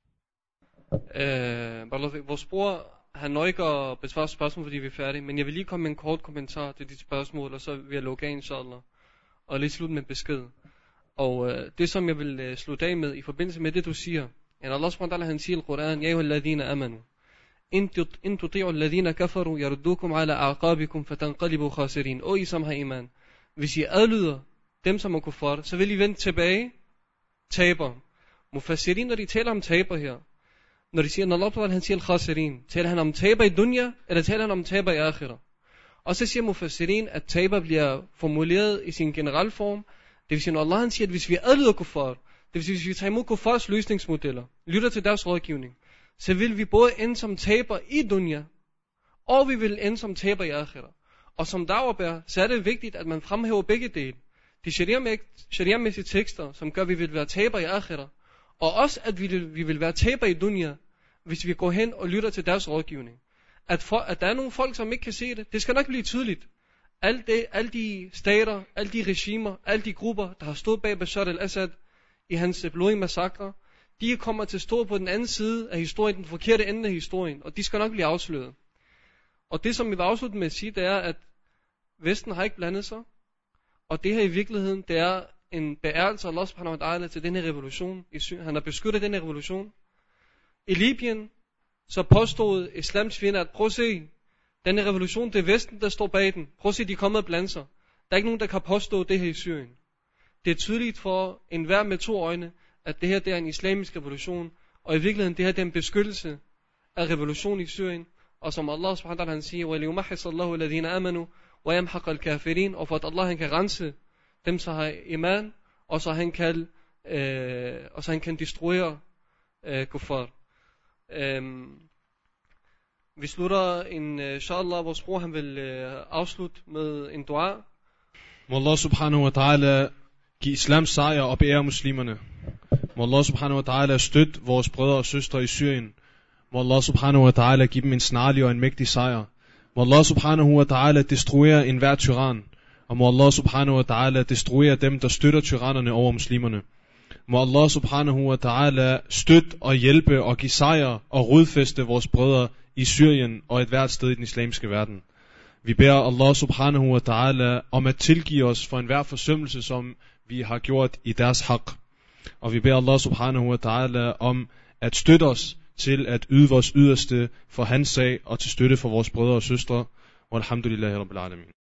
Vores bror, han når ikke at besvare spørgsmål, fordi vi er færdige, men jeg vil lige komme med en kort kommentar til dit spørgsmål, og så vil jeg lukke af, inshallah, og lige slutte med besked. Og det som jeg vil slutte af med, i forbindelse med det du siger, at Allah subhanahu han siger i Koran, ja ayyuhalladhina amanu, in tuti'u alladhina kafaru yardukum ala aqabikum fatanqalibu khasirin. Og I som har iman, hvis I adlyder dem som er kuffar, så vil I vende tilbage taber. Mufassirin, når de taler om taber her, når de siger, når Allah subhanahu han siger khasirin, taler han om taber i dunya, eller taler han om taber i akhirah? Og så siger Mufassirin, at taber bliver formuleret i sin generelle form. Det vil sige, når Allah siger, at hvis vi adlyder kuffar, det vil sige, hvis vi tager imod kuffars løsningsmodeller, lytter til deres rådgivning, så vil vi både ende som taber i dunya, og vi vil ende som taber i akhirah. Og som da'wah, så er det vigtigt, at man fremhæver begge dele. De sharia-mæssige tekster, som gør, at vi vil være taber i akhirah, og også, at vi vil være taber i dunya, hvis vi går hen og lytter til deres rådgivning. At der er nogle folk, som ikke kan se det, det skal nok blive tydeligt. Alle de stater, alle de regimer, alle de grupper, der har stået bag Bashar al-Assad i hans blodige massakre, de kommer til at stå på den anden side af historien, den forkerte ende af historien, og de skal nok blive afsløret. Og det som vi vil afslutte med at sige, det er, at Vesten har ikke blandet sig, og det her i virkeligheden, det er en beærelse af Allah subhanahu wa ta'ala til den her revolution i Syrien. Han har beskyttet den her revolution. I Libyen, så påstod islams fjender, at prøv at se, den her revolution, det er Vesten, der står bag den. Prøv at se, de er kommet og blander sig. Der er ikke nogen, der kan påstå det her i Syrien. Det er tydeligt for enhver med to øjne, at det her det er en islamisk revolution, og i virkeligheden det her det er en beskyttelse af revolutionen i Syrien, og som Allah subhanahu wa ta'ala han siger, وَلِيُمَحِّصَ اللَّهُ الَّذِينَ آمَنُوا وَيَمْحَقَ الْكَافِرِينَ, og for at Allah han kan rense dem, som har iman, og så han kan destruere kuffar. Vi slutter inshallah, vores bror han vil afslutte med en dua. Må Allah subhanahu wa ta'ala give islams sejr og beære muslimerne. Må Allah subhanahu wa ta'ala støtte vores brødre og søstre i Syrien. Må Allah subhanahu wa ta'ala give dem en snarlig og en mægtig sejr. Må Allah subhanahu wa ta'ala destruere enhver tyran. Og må Allah subhanahu wa ta'ala destruere dem, der støtter tyrannerne over muslimerne. Må Allah subhanahu wa ta'ala støtte og hjælpe og give sejr og rodfæste vores brødre i Syrien og et hvert sted i den islamiske verden. Vi beder Allah subhanahu wa ta'ala om at tilgive os for enhver forsømmelse, som vi har gjort i deres haq. Og vi beder Allah subhanahu wa ta'ala om at støtte os til at yde vores yderste for hans sag og til støtte for vores brødre og søstre. Walhamdulillahi rabbil alamin.